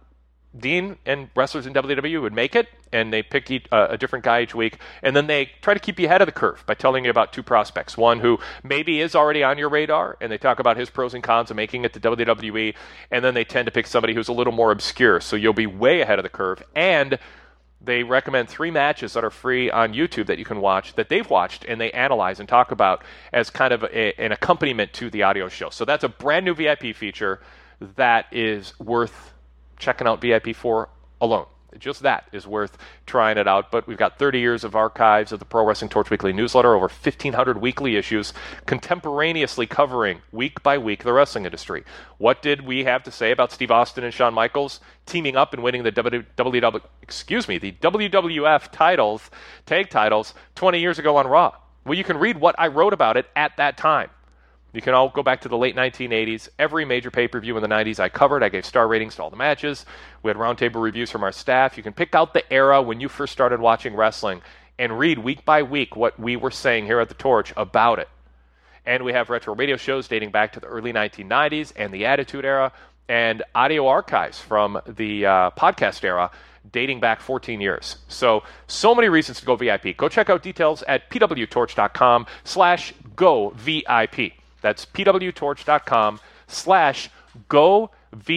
Dean and wrestlers in W W E would make it, and they pick each, uh, a different guy each week, and then they try to keep you ahead of the curve by telling you about two prospects. One who maybe is already on your radar, and they talk about his pros and cons of making it to W W E, and then they tend to pick somebody who's a little more obscure, so you'll be way ahead of the curve. And they recommend three matches that are free on YouTube that you can watch, that they've watched, and they analyze and talk about as kind of a, an accompaniment to the audio show. So that's a brand new V I P feature that is worth checking out V I P for alone. Just that is worth trying it out. But we've got thirty years of archives of the Pro Wrestling Torch Weekly newsletter, over fifteen hundred weekly issues, contemporaneously covering week by week the wrestling industry. What did we have to say about Steve Austin and Shawn Michaels teaming up and winning the W W E, excuse me, the W W F titles, tag titles, twenty years ago on Raw? Well, you can read what I wrote about it at that time. You can all go back to the late nineteen eighties. Every major pay-per-view in the nineties I covered. I gave star ratings to all the matches. We had roundtable reviews from our staff. You can pick out the era when you first started watching wrestling and read week by week what we were saying here at the Torch about it. And we have retro radio shows dating back to the early nineteen nineties and the Attitude Era, and audio archives from the uh, podcast era dating back fourteen years. So, so many reasons to go V I P. Go check out details at pwtorch.com slash go VIP. That's pwtorch.com slash go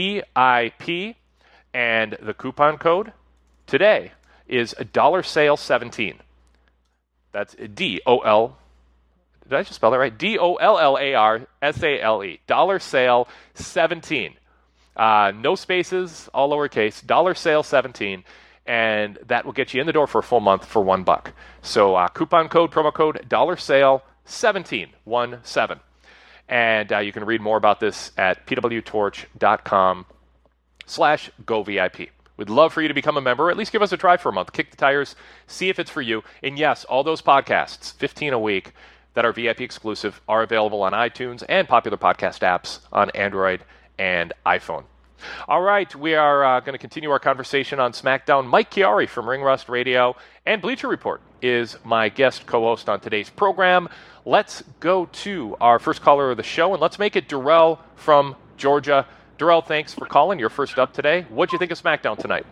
VIP. And the coupon code today is dollar sale seventeen. That's D O L. Did I just spell that right? D O L L A R S A L E. Dollar sale seventeen. Uh, no spaces, all lowercase. Dollar sale seventeen. And that will get you in the door for a full month for one buck. So uh, coupon code, promo code, dollar sale seventeen. One seven. And uh, you can read more about this at pwtorch.com slash go VIP. We'd love for you to become a member, or at least give us a try for a month. Kick the tires, see if it's for you. And yes, all those podcasts, fifteen a week, that are V I P exclusive, are available on iTunes and popular podcast apps on Android and iPhone. All right, we are uh, going to continue our conversation on SmackDown. Mike Chiari from Ring Rust Radio and Bleacher Report is my guest co-host on today's program. Let's go to our first caller of the show, and let's make it Darrell from Georgia. Darrell, thanks for calling. You're first up today. What'd you think of SmackDown tonight?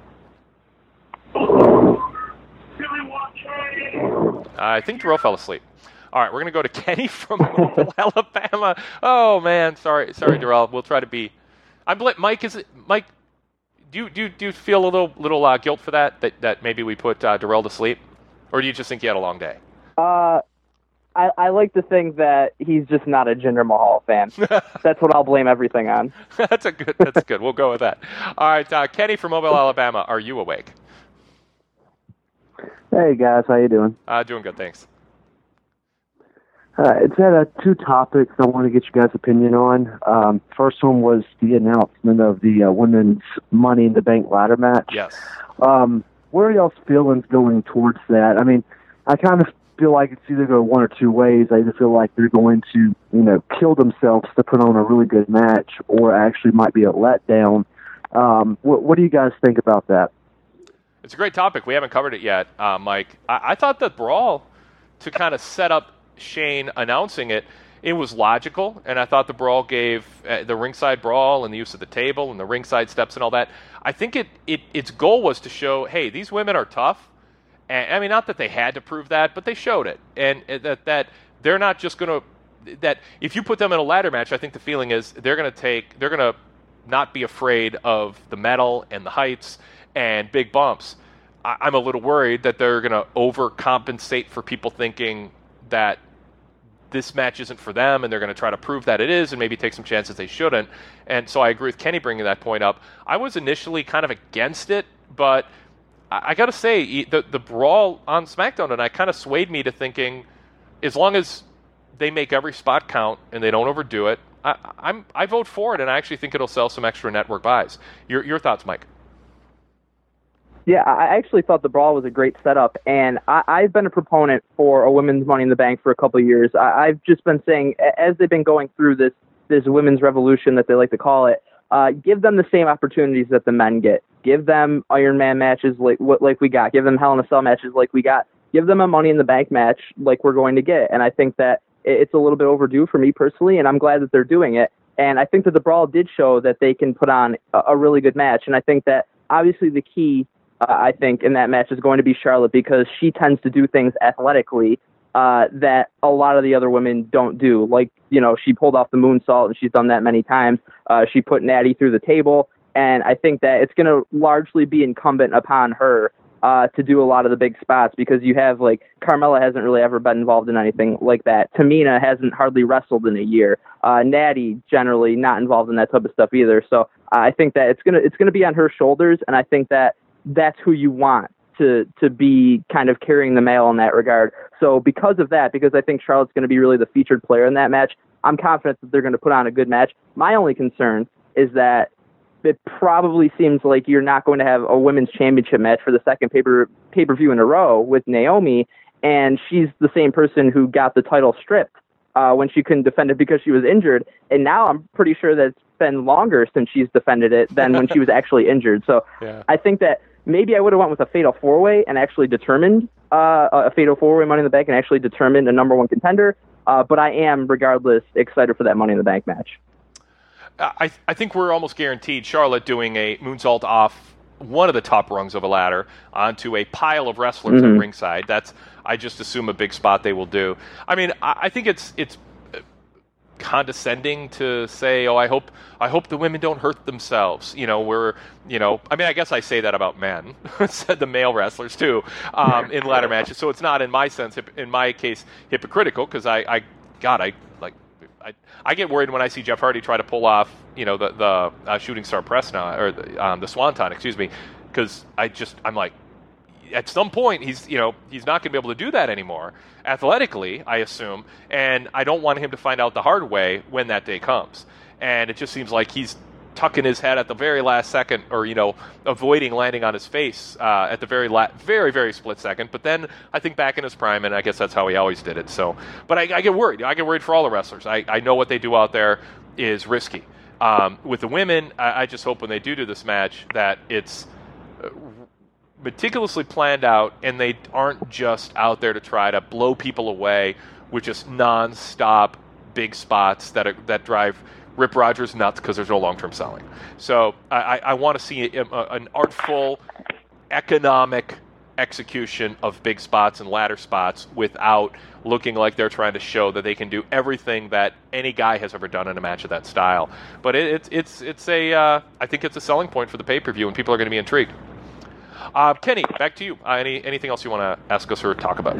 I think Darrell fell asleep. All right, we're going to go to Kenny from Mobile, Alabama. Oh, man, sorry, sorry, Darrell. We'll try to be... I'm bl- Mike, is it... Mike, do you, do you, do you feel a little little uh, guilt for that, that, that maybe we put uh, Darrell to sleep? Or do you just think he had a long day? Uh... I, I like to think that he's just not a Jinder Mahal fan. That's what I'll blame everything on. That's a good. That's good. We'll go with that. All right, uh, Kenny from Mobile, Alabama. Are you awake? Hey guys, how you doing? Uh, doing good, thanks. Uh, it's had uh, two topics I want to get you guys' opinion on. Um, first one was the announcement of the uh, women's Money in the Bank ladder match. Yes. Um, where are y'all's feelings going towards that? I mean, I kind of feel like it's either go one or two ways. I either feel like they're going to, you know, kill themselves to put on a really good match, or actually might be a letdown. Um, what, what do you guys think about that? It's a great topic. We haven't covered it yet, uh, Mike. I, I thought that brawl, to kind of set up Shane announcing it, it was logical, and I thought the brawl gave uh, the ringside brawl and the use of the table and the ringside steps and all that. I think it, it its goal was to show, hey, these women are tough. And, I mean, not that they had to prove that, but they showed it, and uh, that that they're not just going to. That if you put them in a ladder match, I think the feeling is they're going to take, they're going to not be afraid of the metal and the heights and big bumps. I, I'm a little worried that they're going to overcompensate for people thinking that this match isn't for them, and they're going to try to prove that it is and maybe take some chances they shouldn't. And so I agree with Kenny bringing that point up. I was initially kind of against it, but I, I got to say, the, the brawl on SmackDown tonight kind of swayed me to thinking, as long as they make every spot count and they don't overdo it, I, I'm, I vote for it, and I actually think it'll sell some extra network buys. Your, your thoughts, Mike? Yeah, I actually thought the brawl was a great setup, and I, I've been a proponent for a women's Money in the Bank for a couple of years. I, I've just been saying, as they've been going through this this women's revolution that they like to call it, uh, give them the same opportunities that the men get. Give them Iron Man matches like like we got. Give them Hell in a Cell matches like we got. Give them a Money in the Bank match like we're going to get. And I think that it's a little bit overdue for me personally, and I'm glad that they're doing it. And I think that the brawl did show that they can put on a, a really good match. And I think that obviously the key, uh, I think, in that match is going to be Charlotte because she tends to do things athletically uh, that a lot of the other women don't do. Like, you know, she pulled off the moonsault, and she's done that many times. Uh, she put Natty through the table, and I think that it's going to largely be incumbent upon her Uh, to do a lot of the big spots because you have like Carmella hasn't really ever been involved in anything like that. Tamina hasn't hardly wrestled in a year. Uh, Natty generally not involved in that type of stuff either. So uh, I think that it's gonna it's gonna be on her shoulders, and I think that that's who you want to to be kind of carrying the mail in that regard. So because of that, because I think Charlotte's going to be really the featured player in that match, I'm confident that they're going to put on a good match. My only concern is that it probably seems like you're not going to have a women's championship match for the second paper pay-per-view in a row with Naomi, and she's the same person who got the title stripped uh, when she couldn't defend it because she was injured, and now I'm pretty sure that it's been longer since she's defended it than when she was actually injured. So yeah. I think that maybe I would have went with a fatal four-way and actually determined uh, a fatal four-way Money in the Bank and actually determined a number one contender, uh, but I am, regardless, excited for that Money in the Bank match. I, I think we're almost guaranteed Charlotte doing a moonsault off one of the top rungs of a ladder onto a pile of wrestlers mm-hmm. at ringside. That's, I just assume, a big spot they will do. I mean, I, I think it's it's condescending to say, oh, I hope I hope the women don't hurt themselves. You know, we're, you know, I mean, I guess I say that about men, the male wrestlers too, um, in ladder matches. So it's not, in my sense, in my case, hypocritical because I, I, God, I like. I, I get worried when I see Jeff Hardy try to pull off, you know, the the uh, shooting star press now, or the, um, the Swanton, excuse me, because I just I'm like, at some point he's you know he's not going to be able to do that anymore athletically, I assume, and I don't want him to find out the hard way when that day comes. And it just seems like he's tucking his head at the very last second, or you know, avoiding landing on his face uh, at the very la- very very split second. But then I think back in his prime, and I guess that's how he always did it. So, but I, I get worried. I get worried for all the wrestlers. I, I know what they do out there is risky. Um, with the women, I, I just hope when they do do this match that it's meticulously planned out, and they aren't just out there to try to blow people away with just non-stop big spots that are, that drive Rip Rogers nuts because there's no long-term selling. So I, I want to see a, a, an artful, economic execution of big spots and ladder spots without looking like they're trying to show that they can do everything that any guy has ever done in a match of that style. But it, it's it's it's a uh, I think it's a selling point for the pay-per-view, and people are going to be intrigued. Uh, Kenny, back to you. Uh, any anything else you want to ask us or talk about?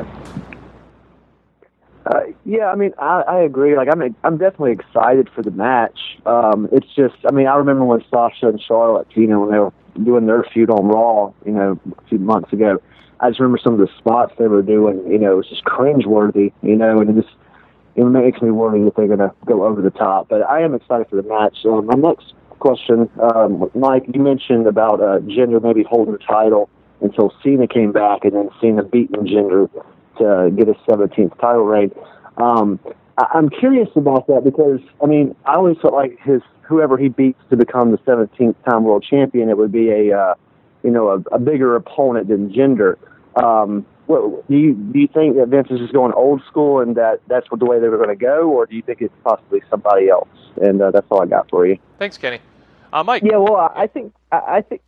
Uh, yeah, I mean, I, I agree. Like, I'm, I'm definitely excited for the match. Um, it's just, I mean, I remember when Sasha and Charlotte, you know, when they were doing their feud on Raw, you know, a few months ago. I just remember some of the spots they were doing. You know, it was just cringeworthy. You know, and it just it makes me worry that they're going to go over the top. But I am excited for the match. Um, my next question, um, Mike, you mentioned about uh, Jinder maybe holding the title until Cena came back, and then Cena beating Jinder to get his seventeenth title reign. Um, I, I'm curious about that because, I mean, I always felt like his whoever he beats to become the seventeenth time world champion, it would be a, uh, you know, a, a bigger opponent than Jinder. Um, well, do you do you think that Vince is just going old school and that that's the way they were going to go, or do you think it's possibly somebody else? And uh, that's all I got for you. Thanks, Kenny. Uh, Mike. Yeah, well, I think I, I think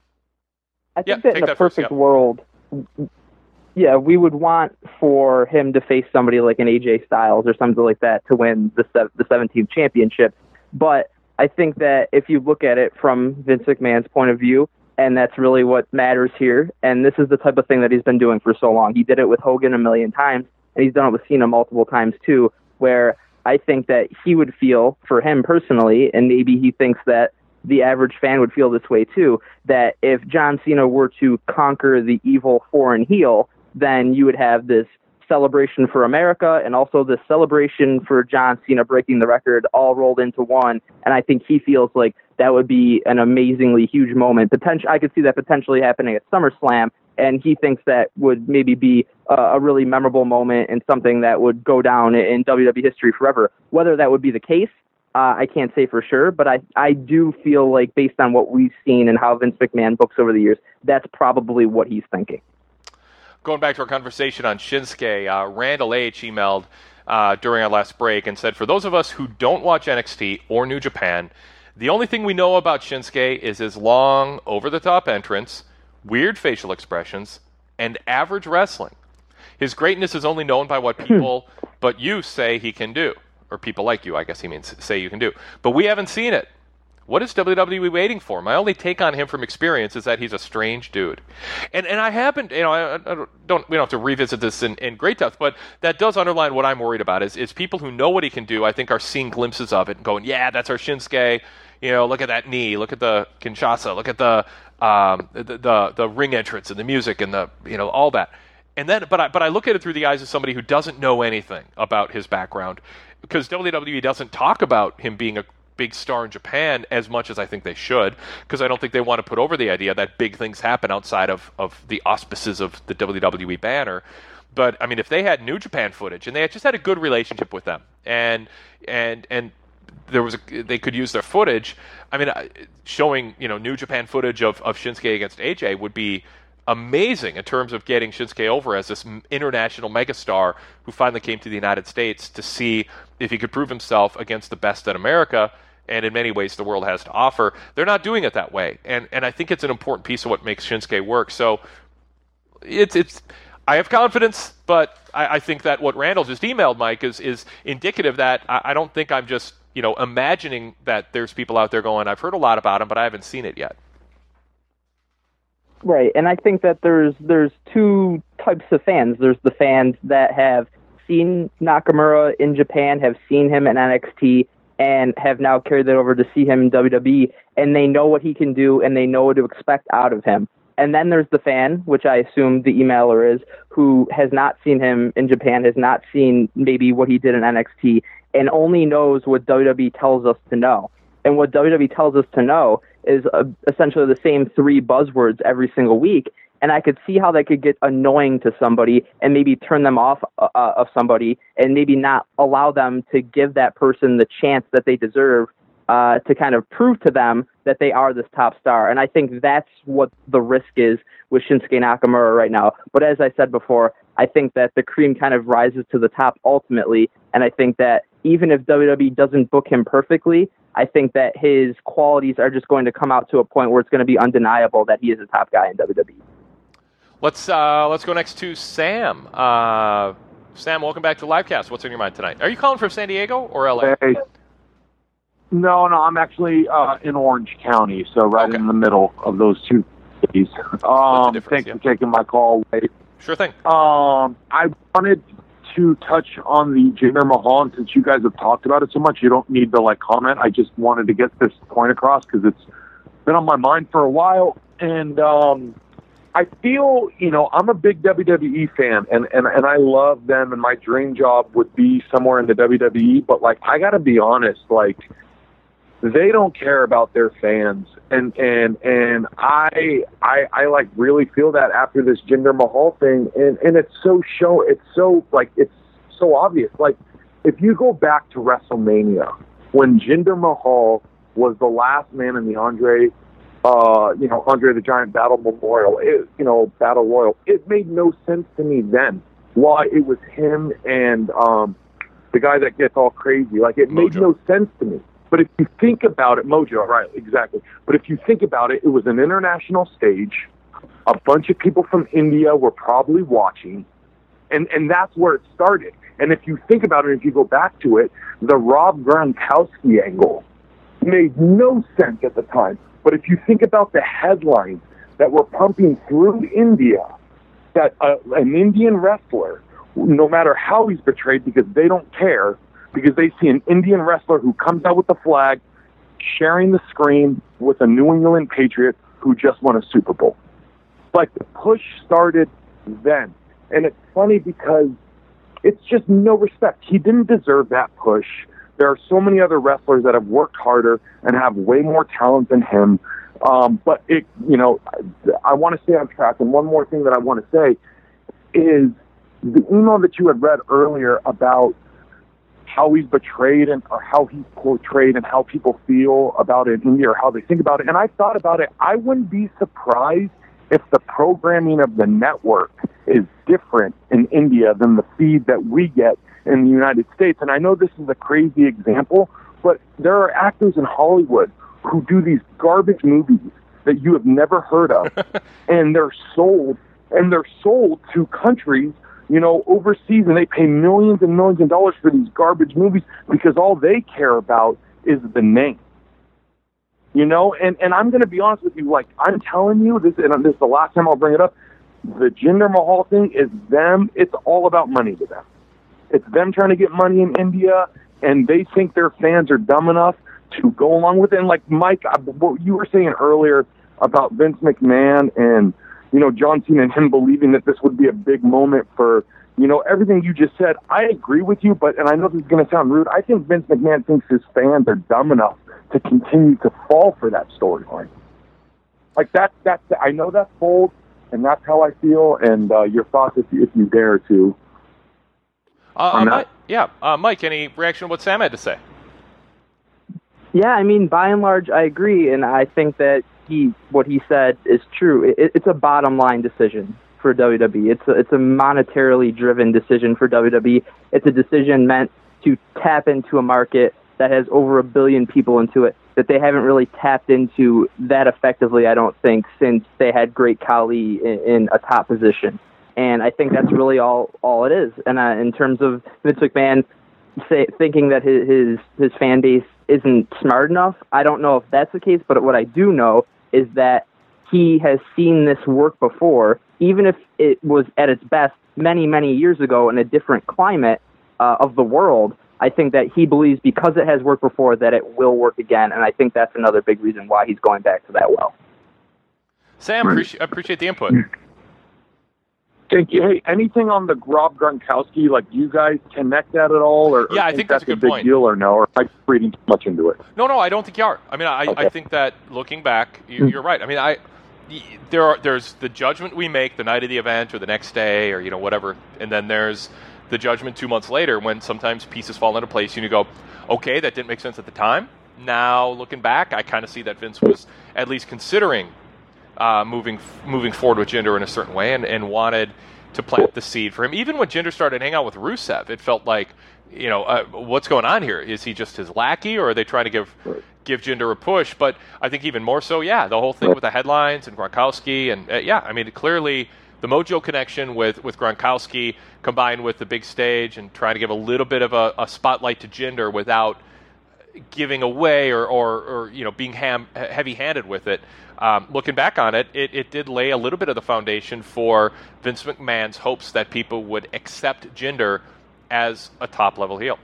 I think yeah, that in a that perfect first, yeah. world, yeah, we would want for him to face somebody like an A J Styles or something like that to win the the seventeenth championship. But I think that if you look at it from Vince McMahon's point of view, and that's really what matters here, and this is the type of thing that he's been doing for so long. He did it with Hogan a million times, and he's done it with Cena multiple times too, where I think that he would feel, for him personally, and maybe he thinks that the average fan would feel this way too, that if John Cena were to conquer the evil foreign heel, then you would have this celebration for America and also this celebration for John Cena breaking the record all rolled into one. And I think he feels like that would be an amazingly huge moment. Potential, I could see that potentially happening at SummerSlam, and he thinks that would maybe be a, a really memorable moment and something that would go down in W W E history forever. Whether that would be the case, uh, I can't say for sure, but I, I do feel like based on what we've seen and how Vince McMahon books over the years, that's probably what he's thinking. Going back to our conversation on Shinsuke, uh, Randall H. emailed uh, during our last break and said, for those of us who don't watch N X T or New Japan, The only thing we know about Shinsuke is his long, over-the-top entrance, weird facial expressions, and average wrestling. His greatness is only known by what people but you say he can do. Or people like you, I guess he means, say you can do. But we haven't seen it. What is W W E waiting for? My only take on him from experience is that he's a strange dude. And and I haven't, you know, I, I don't, we don't have to revisit this in, in great depth, but that does underline what I'm worried about is, is people who know what he can do, I think, are seeing glimpses of it and going, yeah, that's our Shinsuke. You know, look at that knee, look at the Kinshasa, look at the um, the, the the ring entrance and the music and the, you know, all that. And then, but I, but I look at it through the eyes of somebody who doesn't know anything about his background, because W W E doesn't talk about him being a big star in Japan as much as I think they should, because I don't think they want to put over the idea that big things happen outside of, of the auspices of the W W E banner. But I mean, if they had New Japan footage and they had just had a good relationship with them, and and and there was a, they could use their footage. I mean, showing, you know, New Japan footage of, of Shinsuke against A J would be amazing in terms of getting Shinsuke over as this international megastar who finally came to the United States to see if he could prove himself against the best that America and in many ways the world has to offer. They're not doing it that way, and and I think it's an important piece of what makes Shinsuke work. So it's it's I have confidence, but I, I think that what Randall just emailed, Mike, is is indicative that I, I don't think I'm just, you know, imagining that there's people out there going, I've heard a lot about him, but I haven't seen it yet. Right, and I think that there's there's two types of fans. There's the fans that have seen Nakamura in Japan, have seen him in N X T, and have now carried that over to see him in W W E, and they know what he can do, and they know what to expect out of him. And then there's the fan, which I assume the emailer is, who has not seen him in Japan, has not seen maybe what he did in N X T, and only knows what W W E tells us to know. And what W W E tells us to know is uh, essentially the same three buzzwords every single week. And I could see how that could get annoying to somebody and maybe turn them off uh, of somebody and maybe not allow them to give that person the chance that they deserve uh, to kind of prove to them that they are this top star. And I think that's what the risk is with Shinsuke Nakamura right now. But as I said before, I think that the cream kind of rises to the top ultimately. And I think that even if W W E doesn't book him perfectly, I think that his qualities are just going to come out to a point where it's going to be undeniable that he is a top guy in W W E. Let's uh, let's go next to Sam. Uh, Sam, welcome back to Livecast. What's on your mind tonight? Are you calling from San Diego or L A? Hey. No, no, I'm actually uh, in Orange County, so right okay. in the middle of those two cities. Um, thanks yeah. for taking my call, Wade. Sure thing. Um, I wanted to touch on the Jinder Mahal, and since you guys have talked about it so much, you don't need to like comment. I just wanted to get this point across because it's been on my mind for a while, and um, I feel, you know, I'm a big W W E fan, and, and, and I love them, and my dream job would be somewhere in the W W E, but like I gotta be honest, like they don't care about their fans, and and and I I I like really feel that after this Jinder Mahal thing, and and it's so show it's so like it's so obvious. Like if you go back to WrestleMania when Jinder Mahal was the last man in the Andre, uh, you know, Andre the Giant Battle Memorial, it, you know, Battle Royal, it made no sense to me then why it was him and um, the guy that gets all crazy. Like it made Mojo. no sense to me. But if you think about it, Mojo, right, exactly. But if you think about it, it was an international stage. A bunch of people from India were probably watching. And, and that's where it started. And if you think about it, if you go back to it, the Rob Gronkowski angle made no sense at the time. But if you think about the headlines that were pumping through India, that uh, an Indian wrestler, no matter how he's portrayed, because they don't care, because they see an Indian wrestler who comes out with the flag, sharing the screen with a New England Patriot who just won a Super Bowl. Like, the push started then. And it's funny because it's just no respect. He didn't deserve that push. There are so many other wrestlers that have worked harder and have way more talent than him. Um, but, it, you know, I, I want to stay on track. And one more thing that I want to say is the email that you had read earlier about how he's betrayed and or how he's portrayed and how people feel about it in India or how they think about it. And I thought about it. I wouldn't be surprised if the programming of the network is different in India than the feed that we get in the United States. And I know this is a crazy example, but there are actors in Hollywood who do these garbage movies that you have never heard of, and they're sold, and they're sold to countries, you know, overseas, and they pay millions and millions of dollars for these garbage movies because all they care about is the name. You know, and, and I'm going to be honest with you, like, I'm telling you, this, and this is the last time I'll bring it up, the Jinder Mahal thing is them, it's all about money to them. It's them trying to get money in India, and they think their fans are dumb enough to go along with it. And like, Mike, what you were saying earlier about Vince McMahon and, you know, John Cena and him believing that this would be a big moment for, you know, everything you just said, I agree with you, but, and I know this is going to sound rude, I think Vince McMahon thinks his fans are dumb enough to continue to fall for that storyline. Like, that, that's, I know that's bold, and that's how I feel, and uh, your thoughts, if you, if you dare to. Uh, uh, Mike, yeah, uh, Mike, any reaction to what Sam had to say? Yeah, I mean, by and large, I agree, and I think that he, what he said is true. It, it's a bottom line decision for W W E. It's a, it's a monetarily driven decision for W W E. It's a decision meant to tap into a market that has over a billion people into it that they haven't really tapped into that effectively, I don't think, since they had Great Khali in, in a top position. And I think that's really all, all it is. And uh, in terms of Vince McMahon say, thinking that his, his his fan base isn't smart enough, I don't know if that's the case, but what I do know is that he has seen this work before, even if it was at its best many, many years ago in a different climate uh, of the world. I think that he believes because it has worked before that it will work again, and I think that's another big reason why he's going back to that well. Sam, appreciate, appreciate the input. Thank you. Hey, anything on the Rob Gronkowski? Like, do you guys connect that at all? Or, yeah, or I think that's, that's a good big point. deal, or no? Or am I reading too much into it? No, no, I don't think you are. I mean, I, okay. I think that looking back, you, you're right. I mean, I there are there's the judgment we make the night of the event or the next day or you know whatever, and then there's the judgment two months later when sometimes pieces fall into place and you go, okay, that didn't make sense at the time. Now looking back, I kind of see that Vince was at least considering uh, moving moving forward with Jinder in a certain way and, and wanted to plant the seed for him. Even when Jinder started hanging out with Rusev, it felt like, you know, uh, what's going on here? Is he just his lackey, or are they trying to give give Jinder a push? But I think even more so, yeah, the whole thing with the headlines and Gronkowski, and uh, yeah, I mean, clearly the Mojo connection with, with Gronkowski combined with the big stage and trying to give a little bit of a, a spotlight to Jinder without giving away or, or, or you know, being ham, heavy-handed with it. Um, looking back on it, it, it did lay a little bit of the foundation for Vince McMahon's hopes that people would accept Jinder as a top-level heel.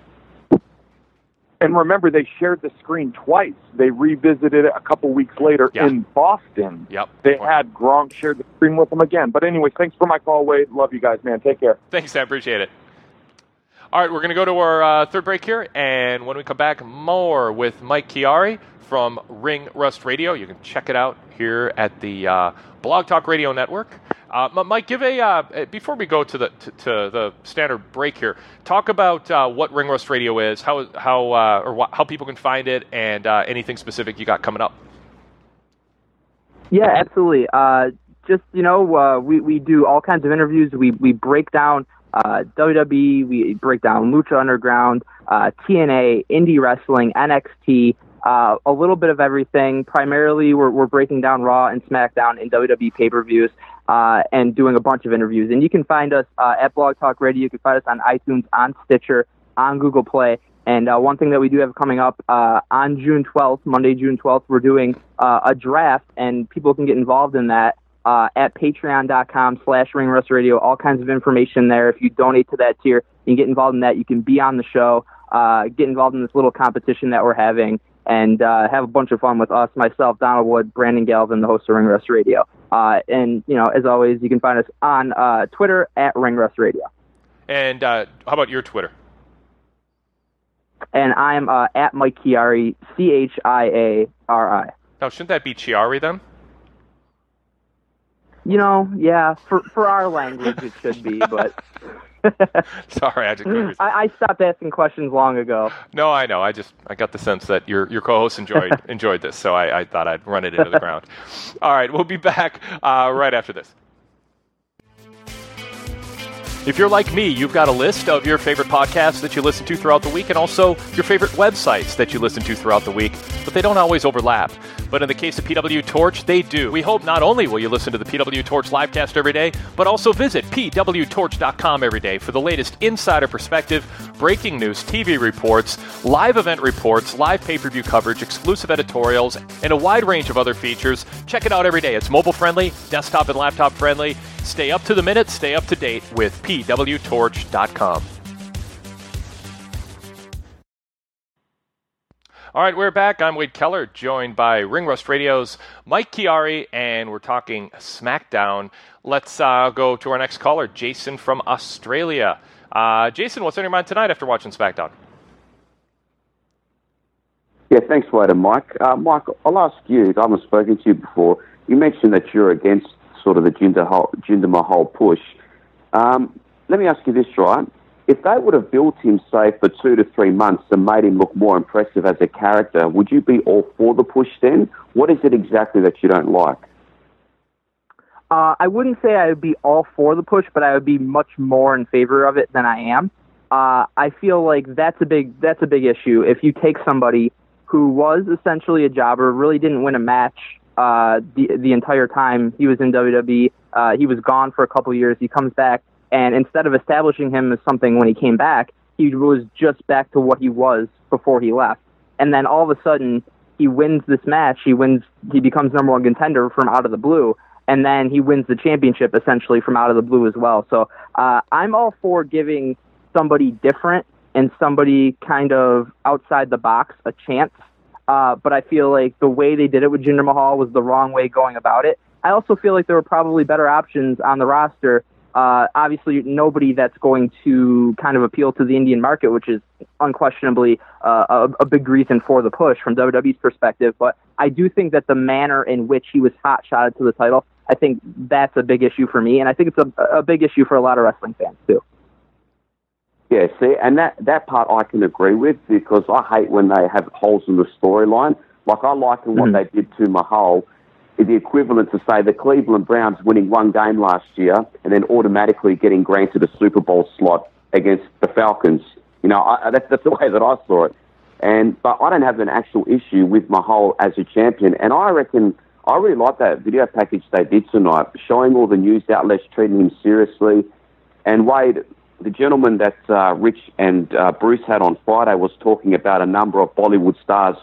And remember, they shared the screen twice. They revisited it a couple weeks later yeah. in Boston. Yep. They had Gronk share the screen with them again. But anyway, thanks for my call, Wade. Love you guys, man. Take care. Thanks, Sam. Appreciate it. All right, we're going to go to our uh, third break here, and when we come back, more with Mike Chiari from Ring Rust Radio. You can check it out here at the uh, Blog Talk Radio Network. Uh, Mike, give a uh, before we go to the to, to the standard break here. Talk about uh, what Ring Rust Radio is, how how uh, or wh- how people can find it, and uh, anything specific you got coming up. Yeah, absolutely. Uh, just you know, uh, we we do all kinds of interviews. We we break down uh, W W E. We break down Lucha Underground, uh, T N A, indie wrestling, N X T. Uh, a little bit of everything. Primarily, we're we're breaking down Raw and SmackDown and W W E pay-per-views. Uh, and doing a bunch of interviews. And you can find us uh, at Blog Talk Radio. You can find us on iTunes, on Stitcher, on Google Play. And uh, one thing that we do have coming up uh, on June twelfth, Monday, June twelfth, we're doing uh, a draft, and people can get involved in that uh, at patreon.com slash ringrusradio. All kinds of information there. If you donate to that tier, you can get involved in that. You can be on the show, uh, get involved in this little competition that we're having, and uh, have a bunch of fun with us, myself, Donald Wood, Brandon Galvin, the host of Ring Rust Radio. Uh, and, you know, as always, you can find us on uh, Twitter at Ring Rust Radio. And uh, how about your Twitter? And I'm uh, at Mike Chiari, C H I A R I. Now, shouldn't that be Chiari then? You know, yeah, for for our language it should be, but... Sorry, I just couldn't. I, I stopped asking questions long ago. No, I know. I just I got the sense that your your co-host enjoyed enjoyed this, so I, I thought I'd run it into the ground. All right, we'll be back uh, right after this. If you're like me, you've got a list of your favorite podcasts that you listen to throughout the week and also your favorite websites that you listen to throughout the week, but they don't always overlap. But in the case of P W Torch, they do. We hope not only will you listen to the P W Torch livecast every day, but also visit P W torch dot com every day for the latest insider perspective, breaking news, T V reports, live event reports, live pay-per-view coverage, exclusive editorials, and a wide range of other features. Check it out every day. It's mobile-friendly, desktop and laptop-friendly. Stay up to the minute, stay up to date with P W torch dot com. All right, we're back. I'm Wade Keller, joined by Ring Rust Radio's Mike Chiari, and we're talking SmackDown. Let's uh, go to our next caller, Jason from Australia. Uh, Jason, what's on your mind tonight after watching SmackDown? Yeah, thanks, Wade and Mike. Uh, Mike, I'll ask you, I haven't spoken to you before. You mentioned that you're against sort of the Jinder, Jinder Mahal push. Um, let me ask you this, right? If they would have built him, say, for two to three months and made him look more impressive as a character, would you be all for the push then? What is it exactly that you don't like? Uh, I wouldn't say I would be all for the push, but I would be much more in favor of it than I am. Uh, I feel like that's a big that's a big issue. If you take somebody who was essentially a jobber, really didn't win a match uh, the the entire time he was in W W E, uh, he was gone for a couple of years. He comes back. And instead of establishing him as something when he came back, he was just back to what he was before he left. And then all of a sudden, he wins this match. He wins. He becomes number one contender from out of the blue. And then he wins the championship essentially from out of the blue as well. So uh, I'm all for giving somebody different and somebody kind of outside the box a chance. Uh, but I feel like the way they did it with Jinder Mahal was the wrong way going about it. I also feel like there were probably better options on the roster. Uh, obviously, nobody that's going to kind of appeal to the Indian market, which is unquestionably uh, a, a big reason for the push from W W E's perspective. But I do think that the manner in which he was hot-shotted to the title, I think that's a big issue for me, and I think it's a, a big issue for a lot of wrestling fans, too. Yeah, see, and that, that part I can agree with because I hate when they have holes in the storyline. Like, I like what mm-hmm. they did to Mahal. The equivalent to, say, the Cleveland Browns winning one game last year and then automatically getting granted a Super Bowl slot against the Falcons. You know, I, that's, that's the way that I saw it. And But I don't have an actual issue with Mahal as a champion. And I reckon, I really like that video package they did tonight, showing all the news outlets treating him seriously. And Wade, the gentleman that uh, Rich and uh, Bruce had on Friday was talking about a number of Bollywood stars,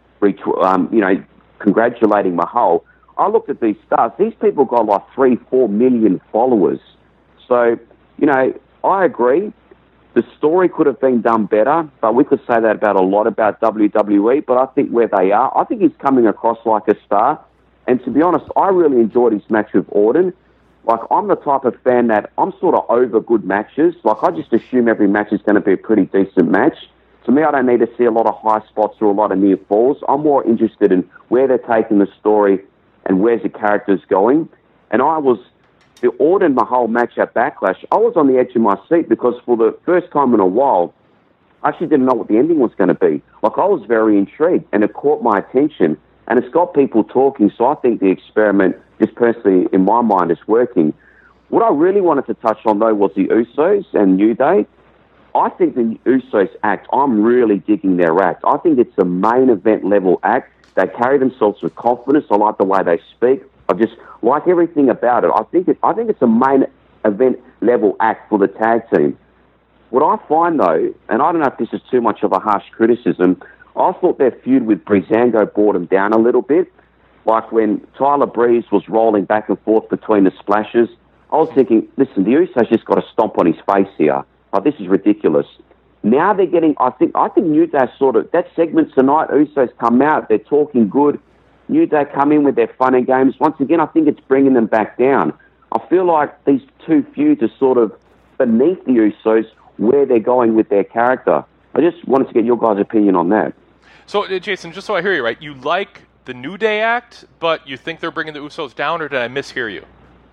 um, you know, congratulating Mahal. I looked at these stars. These people got like three, four million followers. So, you know, I agree. The story could have been done better, but we could say that about a lot about W W E. But I think where they are, I think he's coming across like a star. And to be honest, I really enjoyed his match with Orton. Like, I'm the type of fan that I'm sort of over good matches. Like, I just assume every match is going to be a pretty decent match. To me, I don't need to see a lot of high spots or a lot of near falls. I'm more interested in where they're taking the story and where's the characters going. And I was, the Orton Mahal match at Backlash, I was on the edge of my seat because for the first time in a while, I actually didn't know what the ending was going to be. Like, I was very intrigued, and it caught my attention, and it's got people talking, so I think the experiment, just personally in my mind, is working. What I really wanted to touch on, though, was the Usos and New Day. I think the Usos act, I'm really digging their act. I think it's a main event level act. They carry themselves with confidence. I like the way they speak. I just like everything about it. I think it, I think it's a main event level act for the tag team. What I find, though, and I don't know if this is too much of a harsh criticism, I thought their feud with Breezango brought them down a little bit. Like when Tyler Breeze was rolling back and forth between the splashes, I was thinking, listen, the Usos just got to stomp on his face here. Like, this is ridiculous. Now they're getting, I think, I think New Day sort of, that segment tonight, Usos come out, they're talking good. New Day come in with their fun and games. Once again, I think it's bringing them back down. I feel like these two feuds are sort of beneath the Usos where they're going with their character. I just wanted to get your guys' opinion on that. So, uh, Jason, just so I hear you right, you like the New Day act, but you think they're bringing the Usos down, or did I mishear you?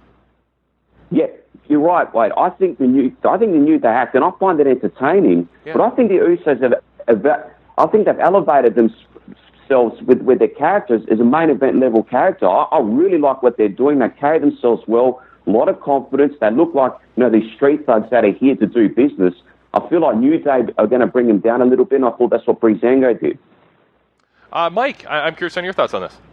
Yeah, you're right, Wade. I think the new, I think the New Day act, and I find it entertaining. Yeah. But I think the Usos have, have, I think they've elevated themselves with, with their characters as a main event level character. I, I really like what they're doing. They carry themselves well. a lot of confidence. They look like, you know, these street thugs that are here to do business. I feel like New Day are going to bring them down a little bit, and I thought that's what Breezango did. Uh, Mike, I- I'm curious on your thoughts on this.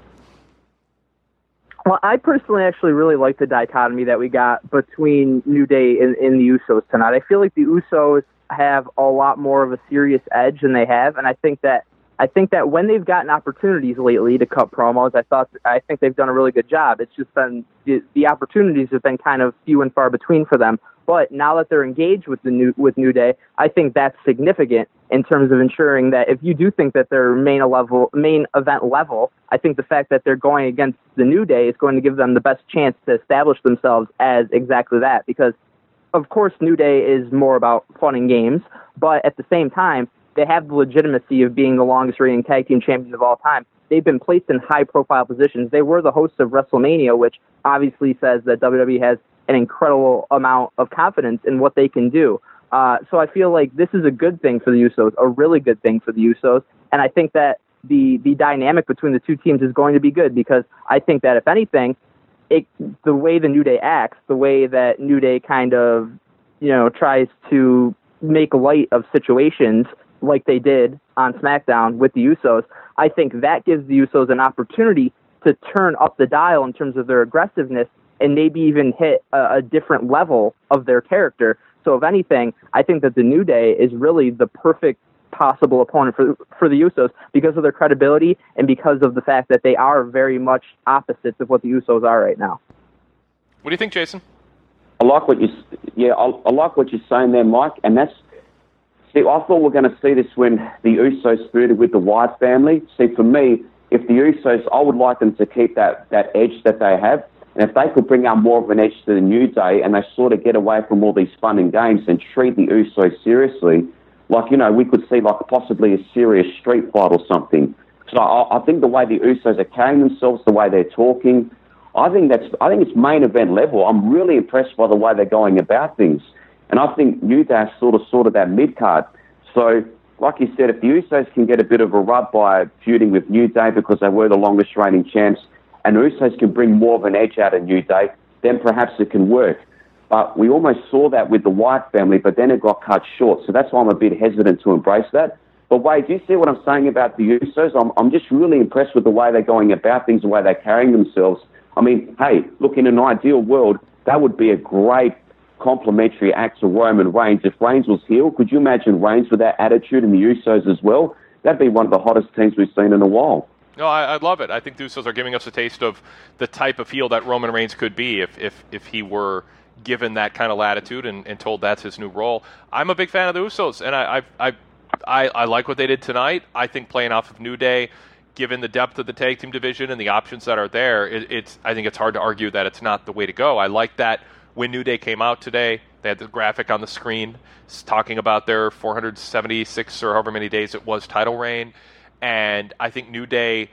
Well, I personally actually really like the dichotomy that we got between New Day and, and the Usos tonight. I feel like the Usos have a lot more of a serious edge than they have, and I think that I think that when they've gotten opportunities lately to cut promos, I thought I think they've done a really good job. It's just been the, the opportunities have been kind of few and far between for them. But now that they're engaged with the new with New Day, I think that's significant in terms of ensuring that if you do think that they're main level, main event level, I think the fact that they're going against the New Day is going to give them the best chance to establish themselves as exactly that. Because, of course, New Day is more about fun and games, but at the same time, they have the legitimacy of being the longest-reigning tag team champions of all time. They've been placed in high-profile positions. They were the hosts of WrestleMania, which obviously says that W W E has an incredible amount of confidence in what they can do. Uh, so I feel like this is a good thing for the Usos, a really good thing for the Usos, and I think that the the dynamic between the two teams is going to be good because I think that, if anything, it, the way the New Day acts, the way that New Day kind of, you know, tries to make light of situations like they did on SmackDown with the Usos, I think that gives the Usos an opportunity to turn up the dial in terms of their aggressiveness and maybe even hit a, a different level of their character. So if anything, I think that the New Day is really the perfect possible opponent for for the Usos because of their credibility and because of the fact that they are very much opposites of what the Usos are right now. What do you think, Jason? I like what you, yeah, I, I like what you're saying there, Mike, and that's, see, I thought we were going to see this when the Usos feuded with the Wyatt family. See, for me, if the Usos, I would like them to keep that, that edge that they have. And if they could bring out more of an edge to the New Day and they sort of get away from all these fun and games and treat the Usos seriously, like, you know, we could see like possibly a serious street fight or something. So I, I think the way the Usos are carrying themselves, the way they're talking, I think that's, I think it's main event level. I'm really impressed by the way they're going about things. And I think New Day is sort of, sort of that mid-card. So, like you said, if the Usos can get a bit of a rub by feuding with New Day because they were the longest reigning champs, and Usos can bring more of an edge out of New Day, then perhaps it can work. But we almost saw that with the Wyatt family, but then it got cut short. So that's why I'm a bit hesitant to embrace that. But Wade, do you see what I'm saying about the Usos? I'm, I'm just really impressed with the way they're going about things, the way they're carrying themselves. I mean, hey, look, in an ideal world, that would be a great complimentary act to Roman Reigns. If Reigns was heel, could you imagine Reigns with that attitude and the Usos as well? That'd be one of the hottest teams we've seen in a while. No, I, I love it. I think the Usos are giving us a taste of the type of heel that Roman Reigns could be if if, if he were given that kind of latitude and, and told that's his new role. I'm a big fan of the Usos, and I I, I I I like what they did tonight. I think playing off of New Day, given the depth of the tag team division and the options that are there, it, it's I think it's hard to argue that it's not the way to go. I like that when New Day came out today, they had the graphic on the screen talking about their four hundred seventy-six or however many days it was title reign. And I think New Day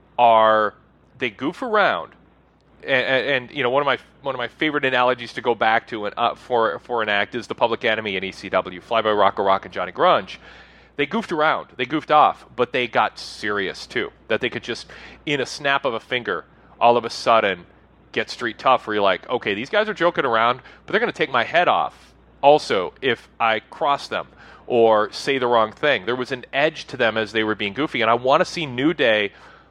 are, they goof around. And, and, and you know, one of my one of my favorite analogies to go back to an, uh, for for an act is the Public Enemy in E C W, Flyboy Rocco Rock and Johnny Grunge. They goofed around, they goofed off, but they got serious too. That they could just, in a snap of a finger, all of a sudden get street tough, where you're like, okay, these guys are joking around, but they're going to take my head off also if I cross them or say the wrong thing. There was an edge to them as they were being goofy, and I want to see New Day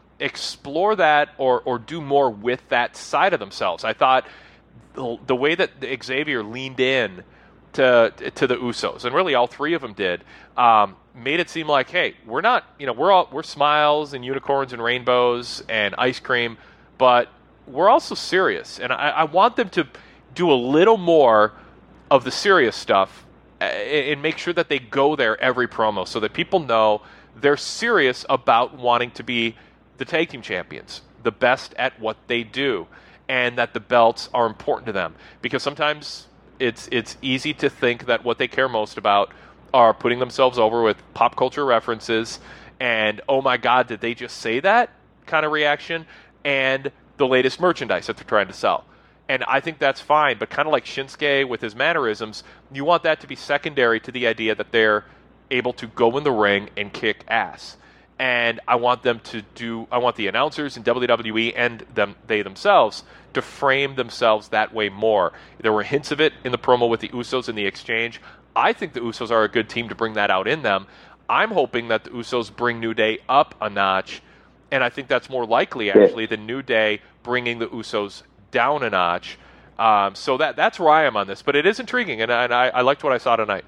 explore that or, or do more with that side of themselves. I thought the, the way that Xavier leaned in to to the Usos, and really all three of them did, um, made it seem like, hey, we're not, you know, we're all we're smiles and unicorns and rainbows and ice cream, but we're also serious. And I, I want them to do a little more of the serious stuff and make sure that they go there every promo so that people know they're serious about wanting to be the tag team champions, the best at what they do, and that the belts are important to them. Because sometimes it's it's easy to think that what they care most about are putting themselves over with pop culture references and, oh my God, did they just say that kind of reaction, and the latest merchandise that they're trying to sell. And I think that's fine, but kind of like Shinsuke with his mannerisms, you want that to be secondary to the idea that they're able to go in the ring and kick ass. And I want them to do, I want the announcers in W W E and them, they themselves to frame themselves that way more. There were hints of it in the promo with the Usos in the exchange. I think the Usos are a good team to bring that out in them. I'm hoping that the Usos bring New Day up a notch, and I think that's more likely, actually, than New Day bringing the Usos down a notch. Um, so that that's where I am on this. But it is intriguing, and, and I, I liked what I saw tonight.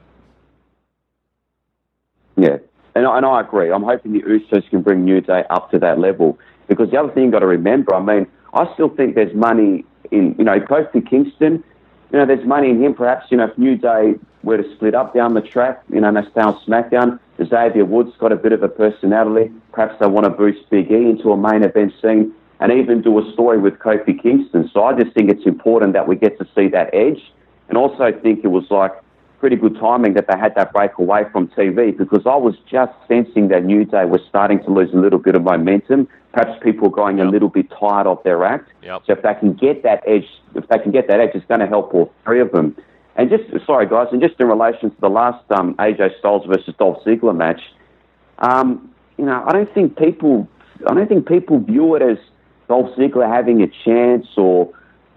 Yeah. And I, and I agree. I'm hoping the Usos can bring New Day up to that level. Because the other thing you've got to remember, I mean, I still think there's money in, you know, Kofi Kingston, you know, there's money in him. Perhaps, you know, if New Day were to split up down the track, you know, and they stay on SmackDown, Xavier Woods got a bit of a personality. Perhaps they want to boost Big E into a main event scene and even do a story with Kofi Kingston. So I just think it's important that we get to see that edge. And also think it was like, pretty good timing that they had that break away from T V, because I was just sensing that New Day was starting to lose a little bit of momentum. Perhaps people were going yep. a little bit tired of their act. Yep. So if they can get that edge, if they can get that edge, it's going to help all three of them. And just, sorry guys, and just in relation to the last um, A J Styles versus Dolph Ziggler match, um, you know, I don't think people, I don't think people view it as Dolph Ziggler having a chance, or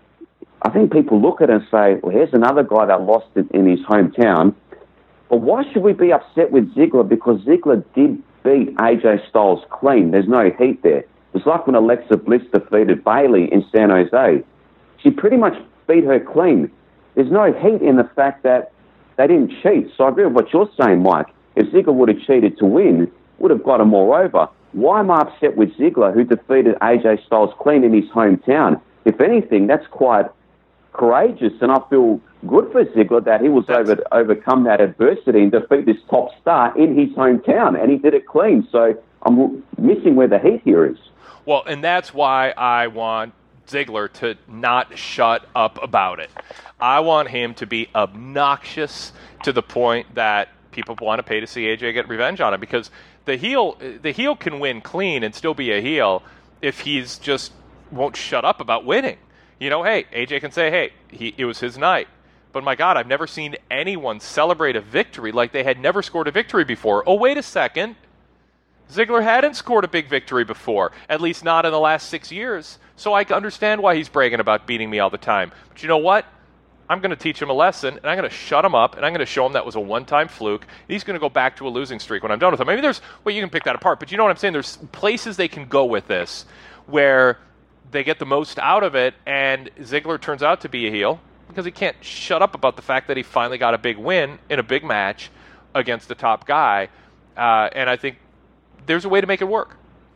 I think people look at it and say, well, here's another guy that lost it in his hometown. But why should we be upset with Ziggler? Because Ziggler did beat A J Styles clean. There's no heat there. It's like when Alexa Bliss defeated Bayley in San Jose. She pretty much beat her clean. There's no heat in the fact that they didn't cheat. So I agree with what you're saying, Mike. If Ziggler would have cheated to win, would have got him more over. Why am I upset with Ziggler, who defeated A J Styles clean in his hometown? If anything, that's quite courageous, and I feel good for Ziggler that he was able to overcome that adversity and defeat this top star in his hometown, and he did it clean. So I'm missing where the heat here is. Well, and that's why I want Ziggler to not shut up about it. I want him to be obnoxious to the point that people want to pay to see A J get revenge on him, because the heel the heel can win clean and still be a heel if he's just won't shut up about winning. You know, hey, A J can say, hey, he, it was his night. But my God, I've never seen anyone celebrate a victory like they had never scored a victory before. Oh, wait a second. Ziggler hadn't scored a big victory before, at least not in the last six years. So I understand why he's bragging about beating me all the time. But you know what? I'm going to teach him a lesson, and I'm going to shut him up, and I'm going to show him that was a one-time fluke. He's going to go back to a losing streak when I'm done with him. Maybe there's, well, you can pick that apart, but you know what I'm saying? There's places they can go with this where they get the most out of it, and Ziggler turns out to be a heel because he can't shut up about the fact that he finally got a big win in a big match against the top guy. Uh, and I think there's a way to make it work.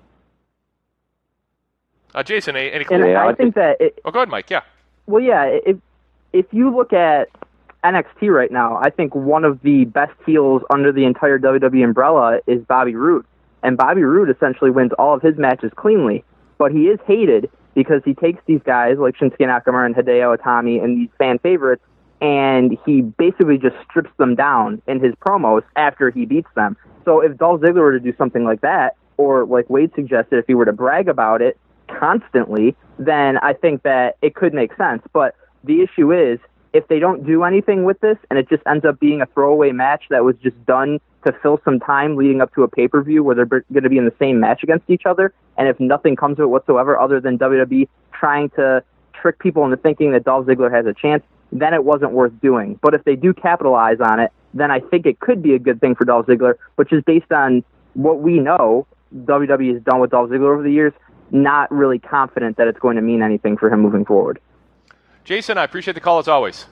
Uh, Jason, any, any And I think that... It, oh, go ahead, Mike, yeah. Well, yeah, if, if you look at N X T right now, I think one of the best heels under the entire W W E umbrella is Bobby Roode. And Bobby Roode essentially wins all of his matches cleanly, but he is hated because he takes these guys like Shinsuke Nakamura and Hideo Itami and these fan favorites, and he basically just strips them down in his promos after he beats them. So if Dolph Ziggler were to do something like that, or like Wade suggested, if he were to brag about it constantly, then I think that it could make sense. But the issue is, if they don't do anything with this and it just ends up being a throwaway match that was just done to fill some time leading up to a pay-per-view where they're going to be in the same match against each other, and if nothing comes of it whatsoever other than W W E trying to trick people into thinking that Dolph Ziggler has a chance, then it wasn't worth doing. But if they do capitalize on it, then I think it could be a good thing for Dolph Ziggler, which is based on what we know W W E has done with Dolph Ziggler over the years, not really confident that it's going to mean anything for him moving forward. Jason, I appreciate the call as always.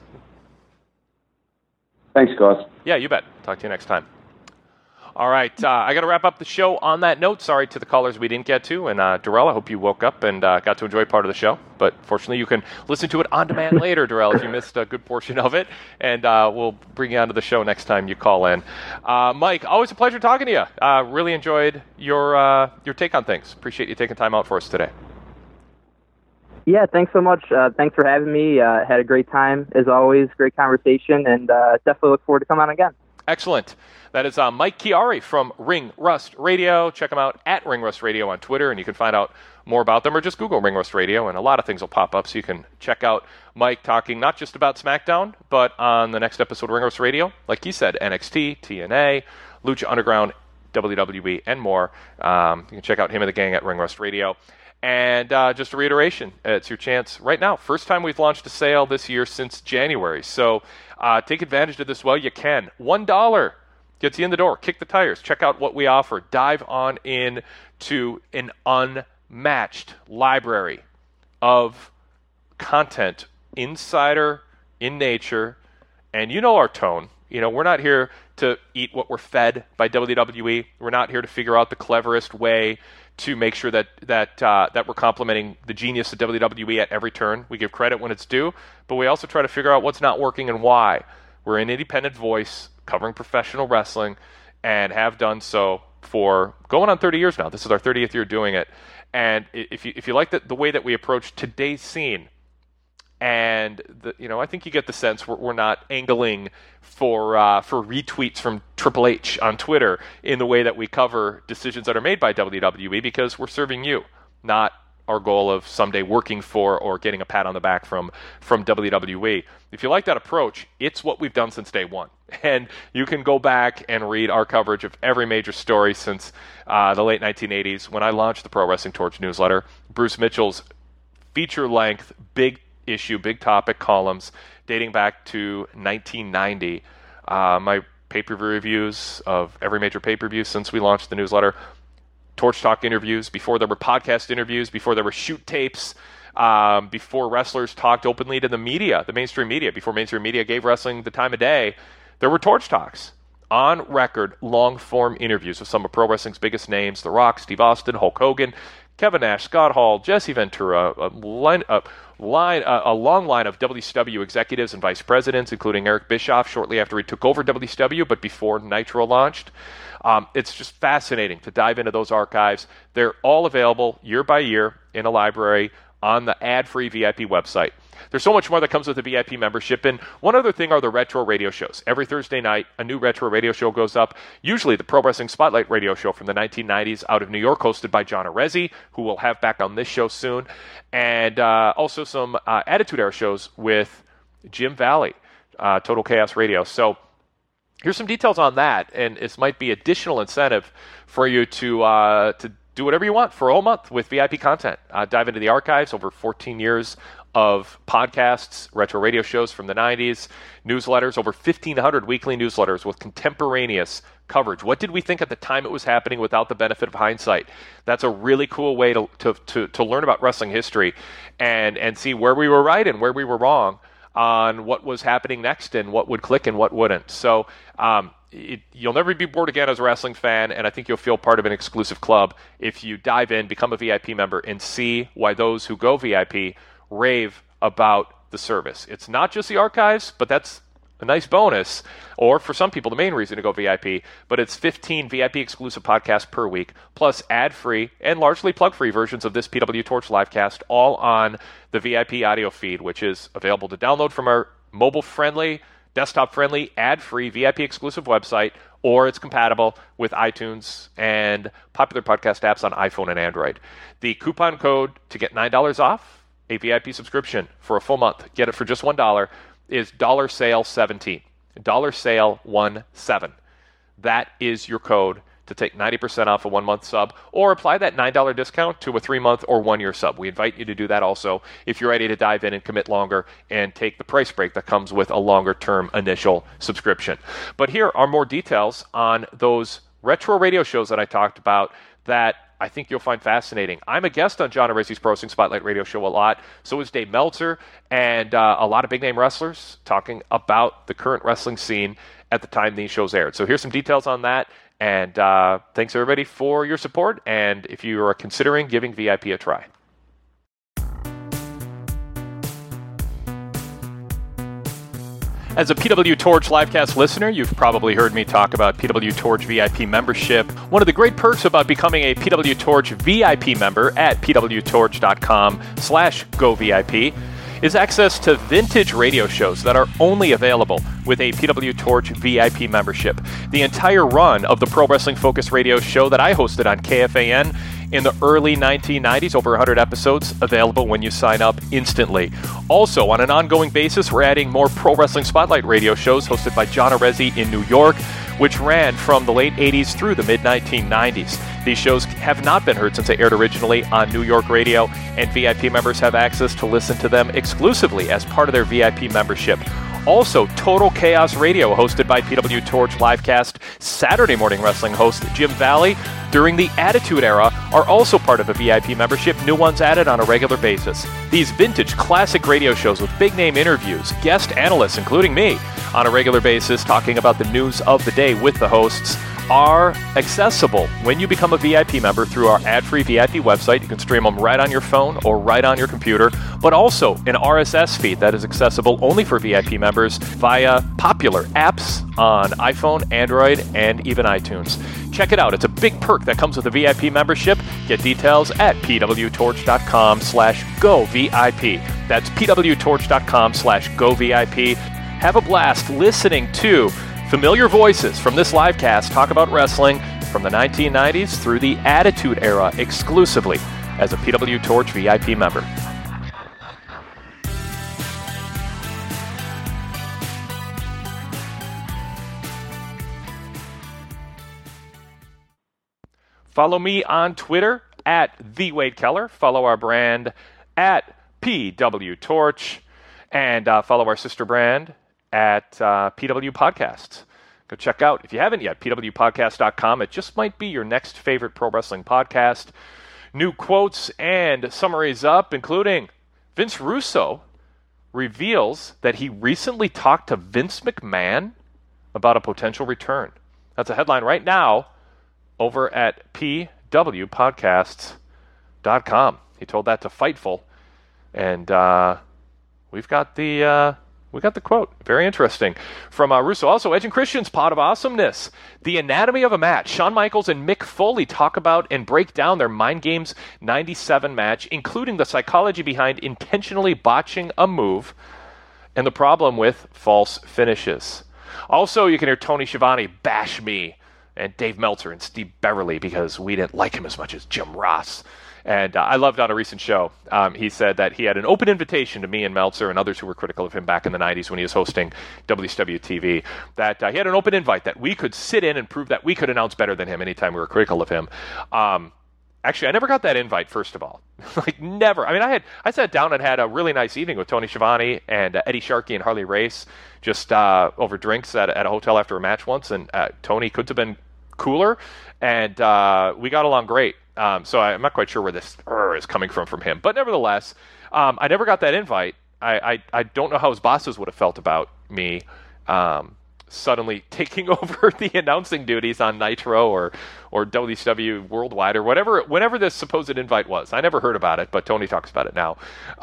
Thanks, guys. Yeah, you bet. Talk to you next time. All right, uh, I got to wrap up the show on that note. Sorry to the callers we didn't get to. And uh, Darrell, I hope you woke up and uh, got to enjoy part of the show. But fortunately, you can listen to it on demand later, Darrell, if you missed a good portion of it. And uh, we'll bring you onto the show next time you call in. Uh, Mike, always a pleasure talking to you. Uh, really enjoyed your uh, your take on things. Appreciate you taking time out for us today. Yeah, thanks so much. Uh, thanks for having me. Uh, had a great time, as always. Great conversation, and uh, definitely look forward to coming on again. Excellent. That is uh, Mike Chiari from Ring Rust Radio. Check them out at Ring Rust Radio on Twitter, and you can find out more about them, or just Google Ring Rust Radio, and a lot of things will pop up, so you can check out Mike talking not just about SmackDown, but on the next episode of Ring Rust Radio, like he said, N X T, T N A, Lucha Underground, W W E, and more. Um, you can check out him and the gang at Ring Rust Radio. And uh, just a reiteration, it's your chance right now. First time we've launched a sale this year since January. So uh, take advantage of this while you can. one dollar gets you in the door. Kick the tires. Check out what we offer. Dive on in to an unmatched library of content, insider in nature. And you know our tone. You know, we're not here to eat what we're fed by W W E. We're not here to figure out the cleverest way to make sure that that uh, that we're complimenting the genius of W W E at every turn. We give credit when it's due, but we also try to figure out what's not working and why. We're an independent voice covering professional wrestling and have done so for going on thirty years now. This is our thirtieth year doing it. And if you if you like the, the way that we approach today's scene, and the, you know, I think you get the sense we're, we're not angling for uh, for retweets from Triple H on Twitter in the way that we cover decisions that are made by W W E, because we're serving you, not our goal of someday working for or getting a pat on the back from from W W E. If you like that approach, it's what we've done since day one. And you can go back and read our coverage of every major story since uh, the late nineteen eighties when I launched the Pro Wrestling Torch newsletter. Bruce Mitchell's feature-length, big issue, big topic columns dating back to nineteen ninety. Uh, my pay-per-view reviews of every major pay-per-view since we launched the newsletter. Torch Talk interviews, before there were podcast interviews, before there were shoot tapes, um, before wrestlers talked openly to the media, the mainstream media, before mainstream media gave wrestling the time of day, there were Torch Talks. On record, long-form interviews with some of pro wrestling's biggest names: The Rock, Steve Austin, Hulk Hogan, Kevin Nash, Scott Hall, Jesse Ventura, a line, a line, a, a long line of W C W executives and vice presidents, including Eric Bischoff shortly after he took over W C W, but before Nitro launched. Um, it's just fascinating to dive into those archives. They're all available year by year in a library on the ad-free V I P website. There's so much more that comes with the V I P membership. And one other thing are the retro radio shows. Every Thursday night, a new retro radio show goes up. Usually the Pro Wrestling Spotlight radio show from the nineteen nineties out of New York, hosted by John Arezzi, who we'll have back on this show soon. And uh, also some uh, Attitude Era shows with Jim Valley, uh, Total Chaos Radio. So here's some details on that, and this might be additional incentive for you to uh, to do whatever you want for a whole month with V I P content. Uh, dive into the archives, over fourteen years of podcasts, retro radio shows from the nineties, newsletters, over fifteen hundred weekly newsletters with contemporaneous coverage. What did we think at the time it was happening without the benefit of hindsight? That's a really cool way to to to, to learn about wrestling history and, and see where we were right and where we were wrong on what was happening next and what would click and what wouldn't. So um, it, you'll never be bored again as a wrestling fan, and I think you'll feel part of an exclusive club if you dive in, become a V I P member, and see why those who go V I P rave about the service. It's not just the archives, but that's a nice bonus, or for some people, the main reason to go V I P, but it's fifteen V I P exclusive podcasts per week, plus ad-free and largely plug-free versions of this P W Torch livecast, all on the V I P audio feed, which is available to download from our mobile-friendly, desktop-friendly, ad-free V I P exclusive website, or it's compatible with iTunes and popular podcast apps on iPhone and Android. The coupon code to get nine dollars off a V I P subscription for a full month, get it for just one dollar, is dollar sale seventeen. Dollar sale one seven. That is your code to take ninety percent off a one-month sub, or apply that nine dollars discount to a three-month or one-year sub. We invite you to do that also if you're ready to dive in and commit longer and take the price break that comes with a longer-term initial subscription. But here are more details on those retro radio shows that I talked about that I think you'll find fascinating. I'm a guest on John Arezzi's Pro Wrestling Spotlight radio show a lot. So is Dave Meltzer, and uh, a lot of big-name wrestlers talking about the current wrestling scene at the time these shows aired. So here's some details on that, and uh, thanks, everybody, for your support, and if you are considering giving V I P a try. As a P W Torch livecast listener, you've probably heard me talk about P W Torch V I P membership. One of the great perks about becoming a P W Torch V I P member at pwtorch.com slash go VIP is access to vintage radio shows that are only available with a P W Torch V I P membership. The entire run of the Pro Wrestling Focus radio show that I hosted on K F A N in the early nineteen nineties, over one hundred episodes, available when you sign up instantly. Also, on an ongoing basis, we're adding more Pro Wrestling Spotlight radio shows hosted by John Arezzi in New York, which ran from the late eighties through the mid nineteen nineties. These shows have not been heard since they aired originally on New York radio, and V I P members have access to listen to them exclusively as part of their V I P membership. Also, Total Chaos Radio, hosted by P W Torch Livecast Saturday morning wrestling host Jim Valley during the Attitude Era, are also part of a V I P membership, new ones added on a regular basis. These vintage classic radio shows with big-name interviews, guest analysts, including me, on a regular basis, talking about the news of the day with the hosts, are accessible when you become a V I P member through our ad-free V I P website. You can stream them right on your phone or right on your computer, but also an R S S feed that is accessible only for V I P members via popular apps on iPhone, Android, and even iTunes. Check it out. It's a big perk that comes with a V I P membership. Get details at pwtorch.com slash go VIP. That's pwtorch.com slash go VIP. Have a blast listening to familiar voices from this live cast talk about wrestling from the nineteen nineties through the Attitude Era exclusively as a P W Torch V I P member. Follow me on Twitter at The Wade Keller. Follow our brand at P W Torch. And uh, follow our sister brand at uh, P W Podcasts. Go check out, if you haven't yet, p w podcast dot com. It just might be your next favorite pro wrestling podcast. New quotes and summaries up, including Vince Russo reveals that he recently talked to Vince McMahon about a potential return. That's a headline right now over at p w podcasts dot com. He told that to Fightful, and uh, we've got the uh, we got the quote. Very interesting from uh, Russo. Also, Edge and Christian's Pod of Awesomeness, the anatomy of a match. Shawn Michaels and Mick Foley talk about and break down their Mind Games ninety-seven match, including the psychology behind intentionally botching a move and the problem with false finishes. Also, you can hear Tony Schiavone bash me and Dave Meltzer and Steve Beverly because we didn't like him as much as Jim Ross. And uh, I loved on a recent show, um, he said that he had an open invitation to me and Meltzer and others who were critical of him back in the nineties when he was hosting W C W T V, that uh, he had an open invite that we could sit in and prove that we could announce better than him anytime we were critical of him. Um, actually, I never got that invite, first of all. like, never. I mean, I had I sat down and had a really nice evening with Tony Schiavone and uh, Eddie Sharkey and Harley Race just uh, over drinks at, at a hotel after a match once, and uh, Tony could have been cooler, and uh, we got along great. Um, so I, I'm not quite sure where this er is coming from from him. But nevertheless, um, I never got that invite. I, I, I don't know how his bosses would have felt about me um, suddenly taking over the announcing duties on Nitro or or W C W Worldwide or whatever, whenever this supposed invite was. I never heard about it, but Tony talks about it now.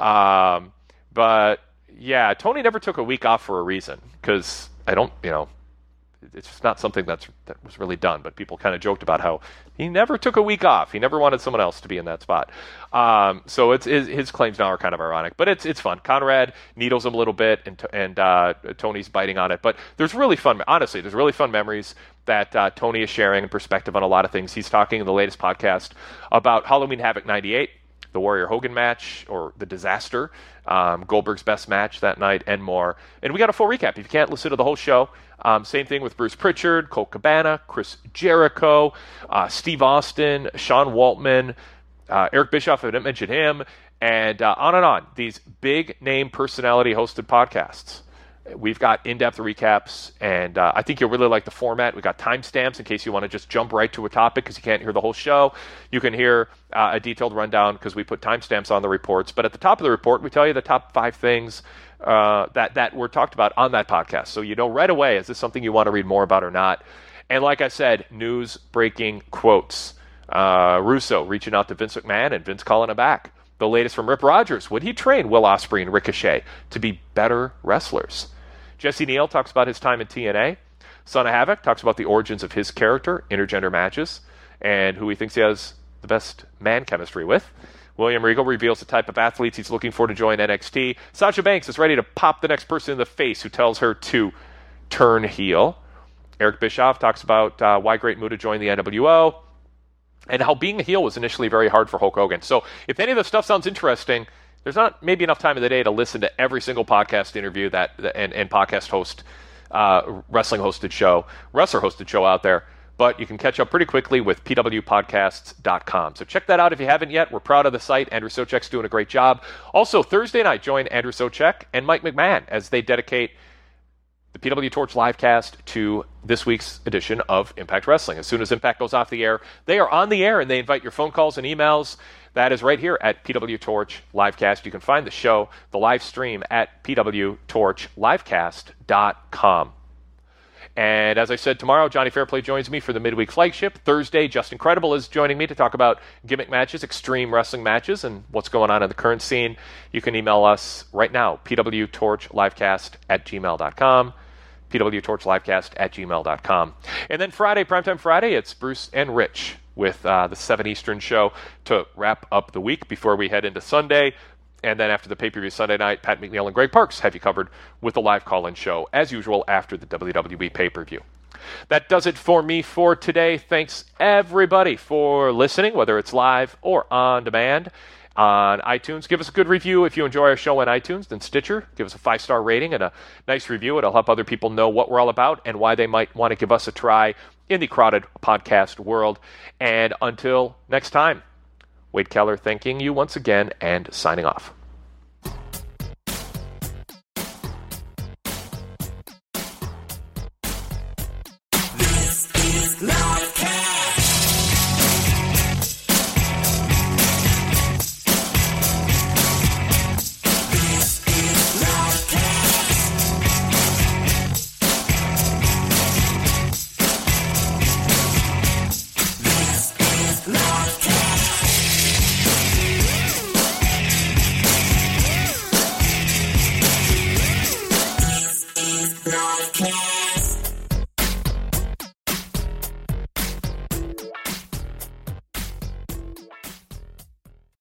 Um, but, yeah, Tony never took a week off for a reason because I don't, you know, it's just not something that's that was really done, but people kind of joked about how he never took a week off. He never wanted someone else to be in that spot. Um, so it's his, his claims now are kind of ironic, but it's it's fun. Conrad needles him a little bit, and and uh, Tony's biting on it. But there's really fun, honestly, there's really fun memories that uh, Tony is sharing and perspective on a lot of things. He's talking in the latest podcast about Halloween Havoc ninety-eight, the Warrior Hogan match, or the Disaster, um, Goldberg's best match that night, and more. And we got a full recap. If you can't listen to the whole show, um, same thing with Bruce Pritchard, Colt Cabana, Chris Jericho, uh, Steve Austin, Sean Waltman, uh, Eric Bischoff, I didn't mention him, and uh, on and on. These big-name personality-hosted podcasts. We've got in-depth recaps, and uh, I think you'll really like the format. We've got timestamps in case you want to just jump right to a topic because you can't hear the whole show. You can hear uh, a detailed rundown because we put timestamps on the reports. But at the top of the report, we tell you the top five things uh, that, that were talked about on that podcast. So you know right away, is this something you want to read more about or not? And like I said, news-breaking quotes. Uh, Russo reaching out to Vince McMahon and Vince calling him back. The latest from Rip Rogers. Would he train Will Ospreay and Ricochet to be better wrestlers? Jesse Neal talks about his time in T N A. Son of Havoc talks about the origins of his character, intergender matches, and who he thinks he has the best man chemistry with. William Regal reveals the type of athletes he's looking for to join N X T. Sasha Banks is ready to pop the next person in the face who tells her to turn heel. Eric Bischoff talks about uh, why Great Muta joined the N W O, and how being a heel was initially very hard for Hulk Hogan. So if any of this stuff sounds interesting, there's not maybe enough time in the day to listen to every single podcast interview that and, and podcast host uh, wrestling-hosted show, wrestler-hosted show out there. But you can catch up pretty quickly with P W podcasts dot com. So check that out if you haven't yet. We're proud of the site. Andrew Socek's doing a great job. Also, Thursday night, join Andrew Socek and Mike McMahon as they dedicate the P W Torch Livecast to this week's edition of Impact Wrestling. As soon as Impact goes off the air, they are on the air, and they invite your phone calls and emails. That is right here at P W Torch Livecast. You can find the show, the live stream, at P W Torch Livecast dot com. And as I said, tomorrow, Johnny Fairplay joins me for the midweek flagship. Thursday, Justin Credible is joining me to talk about gimmick matches, extreme wrestling matches, and what's going on in the current scene. You can email us right now, P W Torch Livecast at gmail dot com. P W Torch Livecast at gmail dot com. And then Friday, Primetime Friday, it's Bruce and Rich with uh, the seven Eastern show to wrap up the week before we head into Sunday. And then after the pay-per-view Sunday night, Pat McNeil and Greg Parks have you covered with a live call-in show, as usual, after the W W E pay-per-view. That does it for me for today. Thanks, everybody, for listening, whether it's live or on demand on iTunes. Give us a good review if you enjoy our show on iTunes. Then Stitcher, give us a five-star rating and a nice review. It'll help other people know what we're all about and why they might want to give us a try in the crowded podcast world. And until next time, Wade Keller thanking you once again and signing off.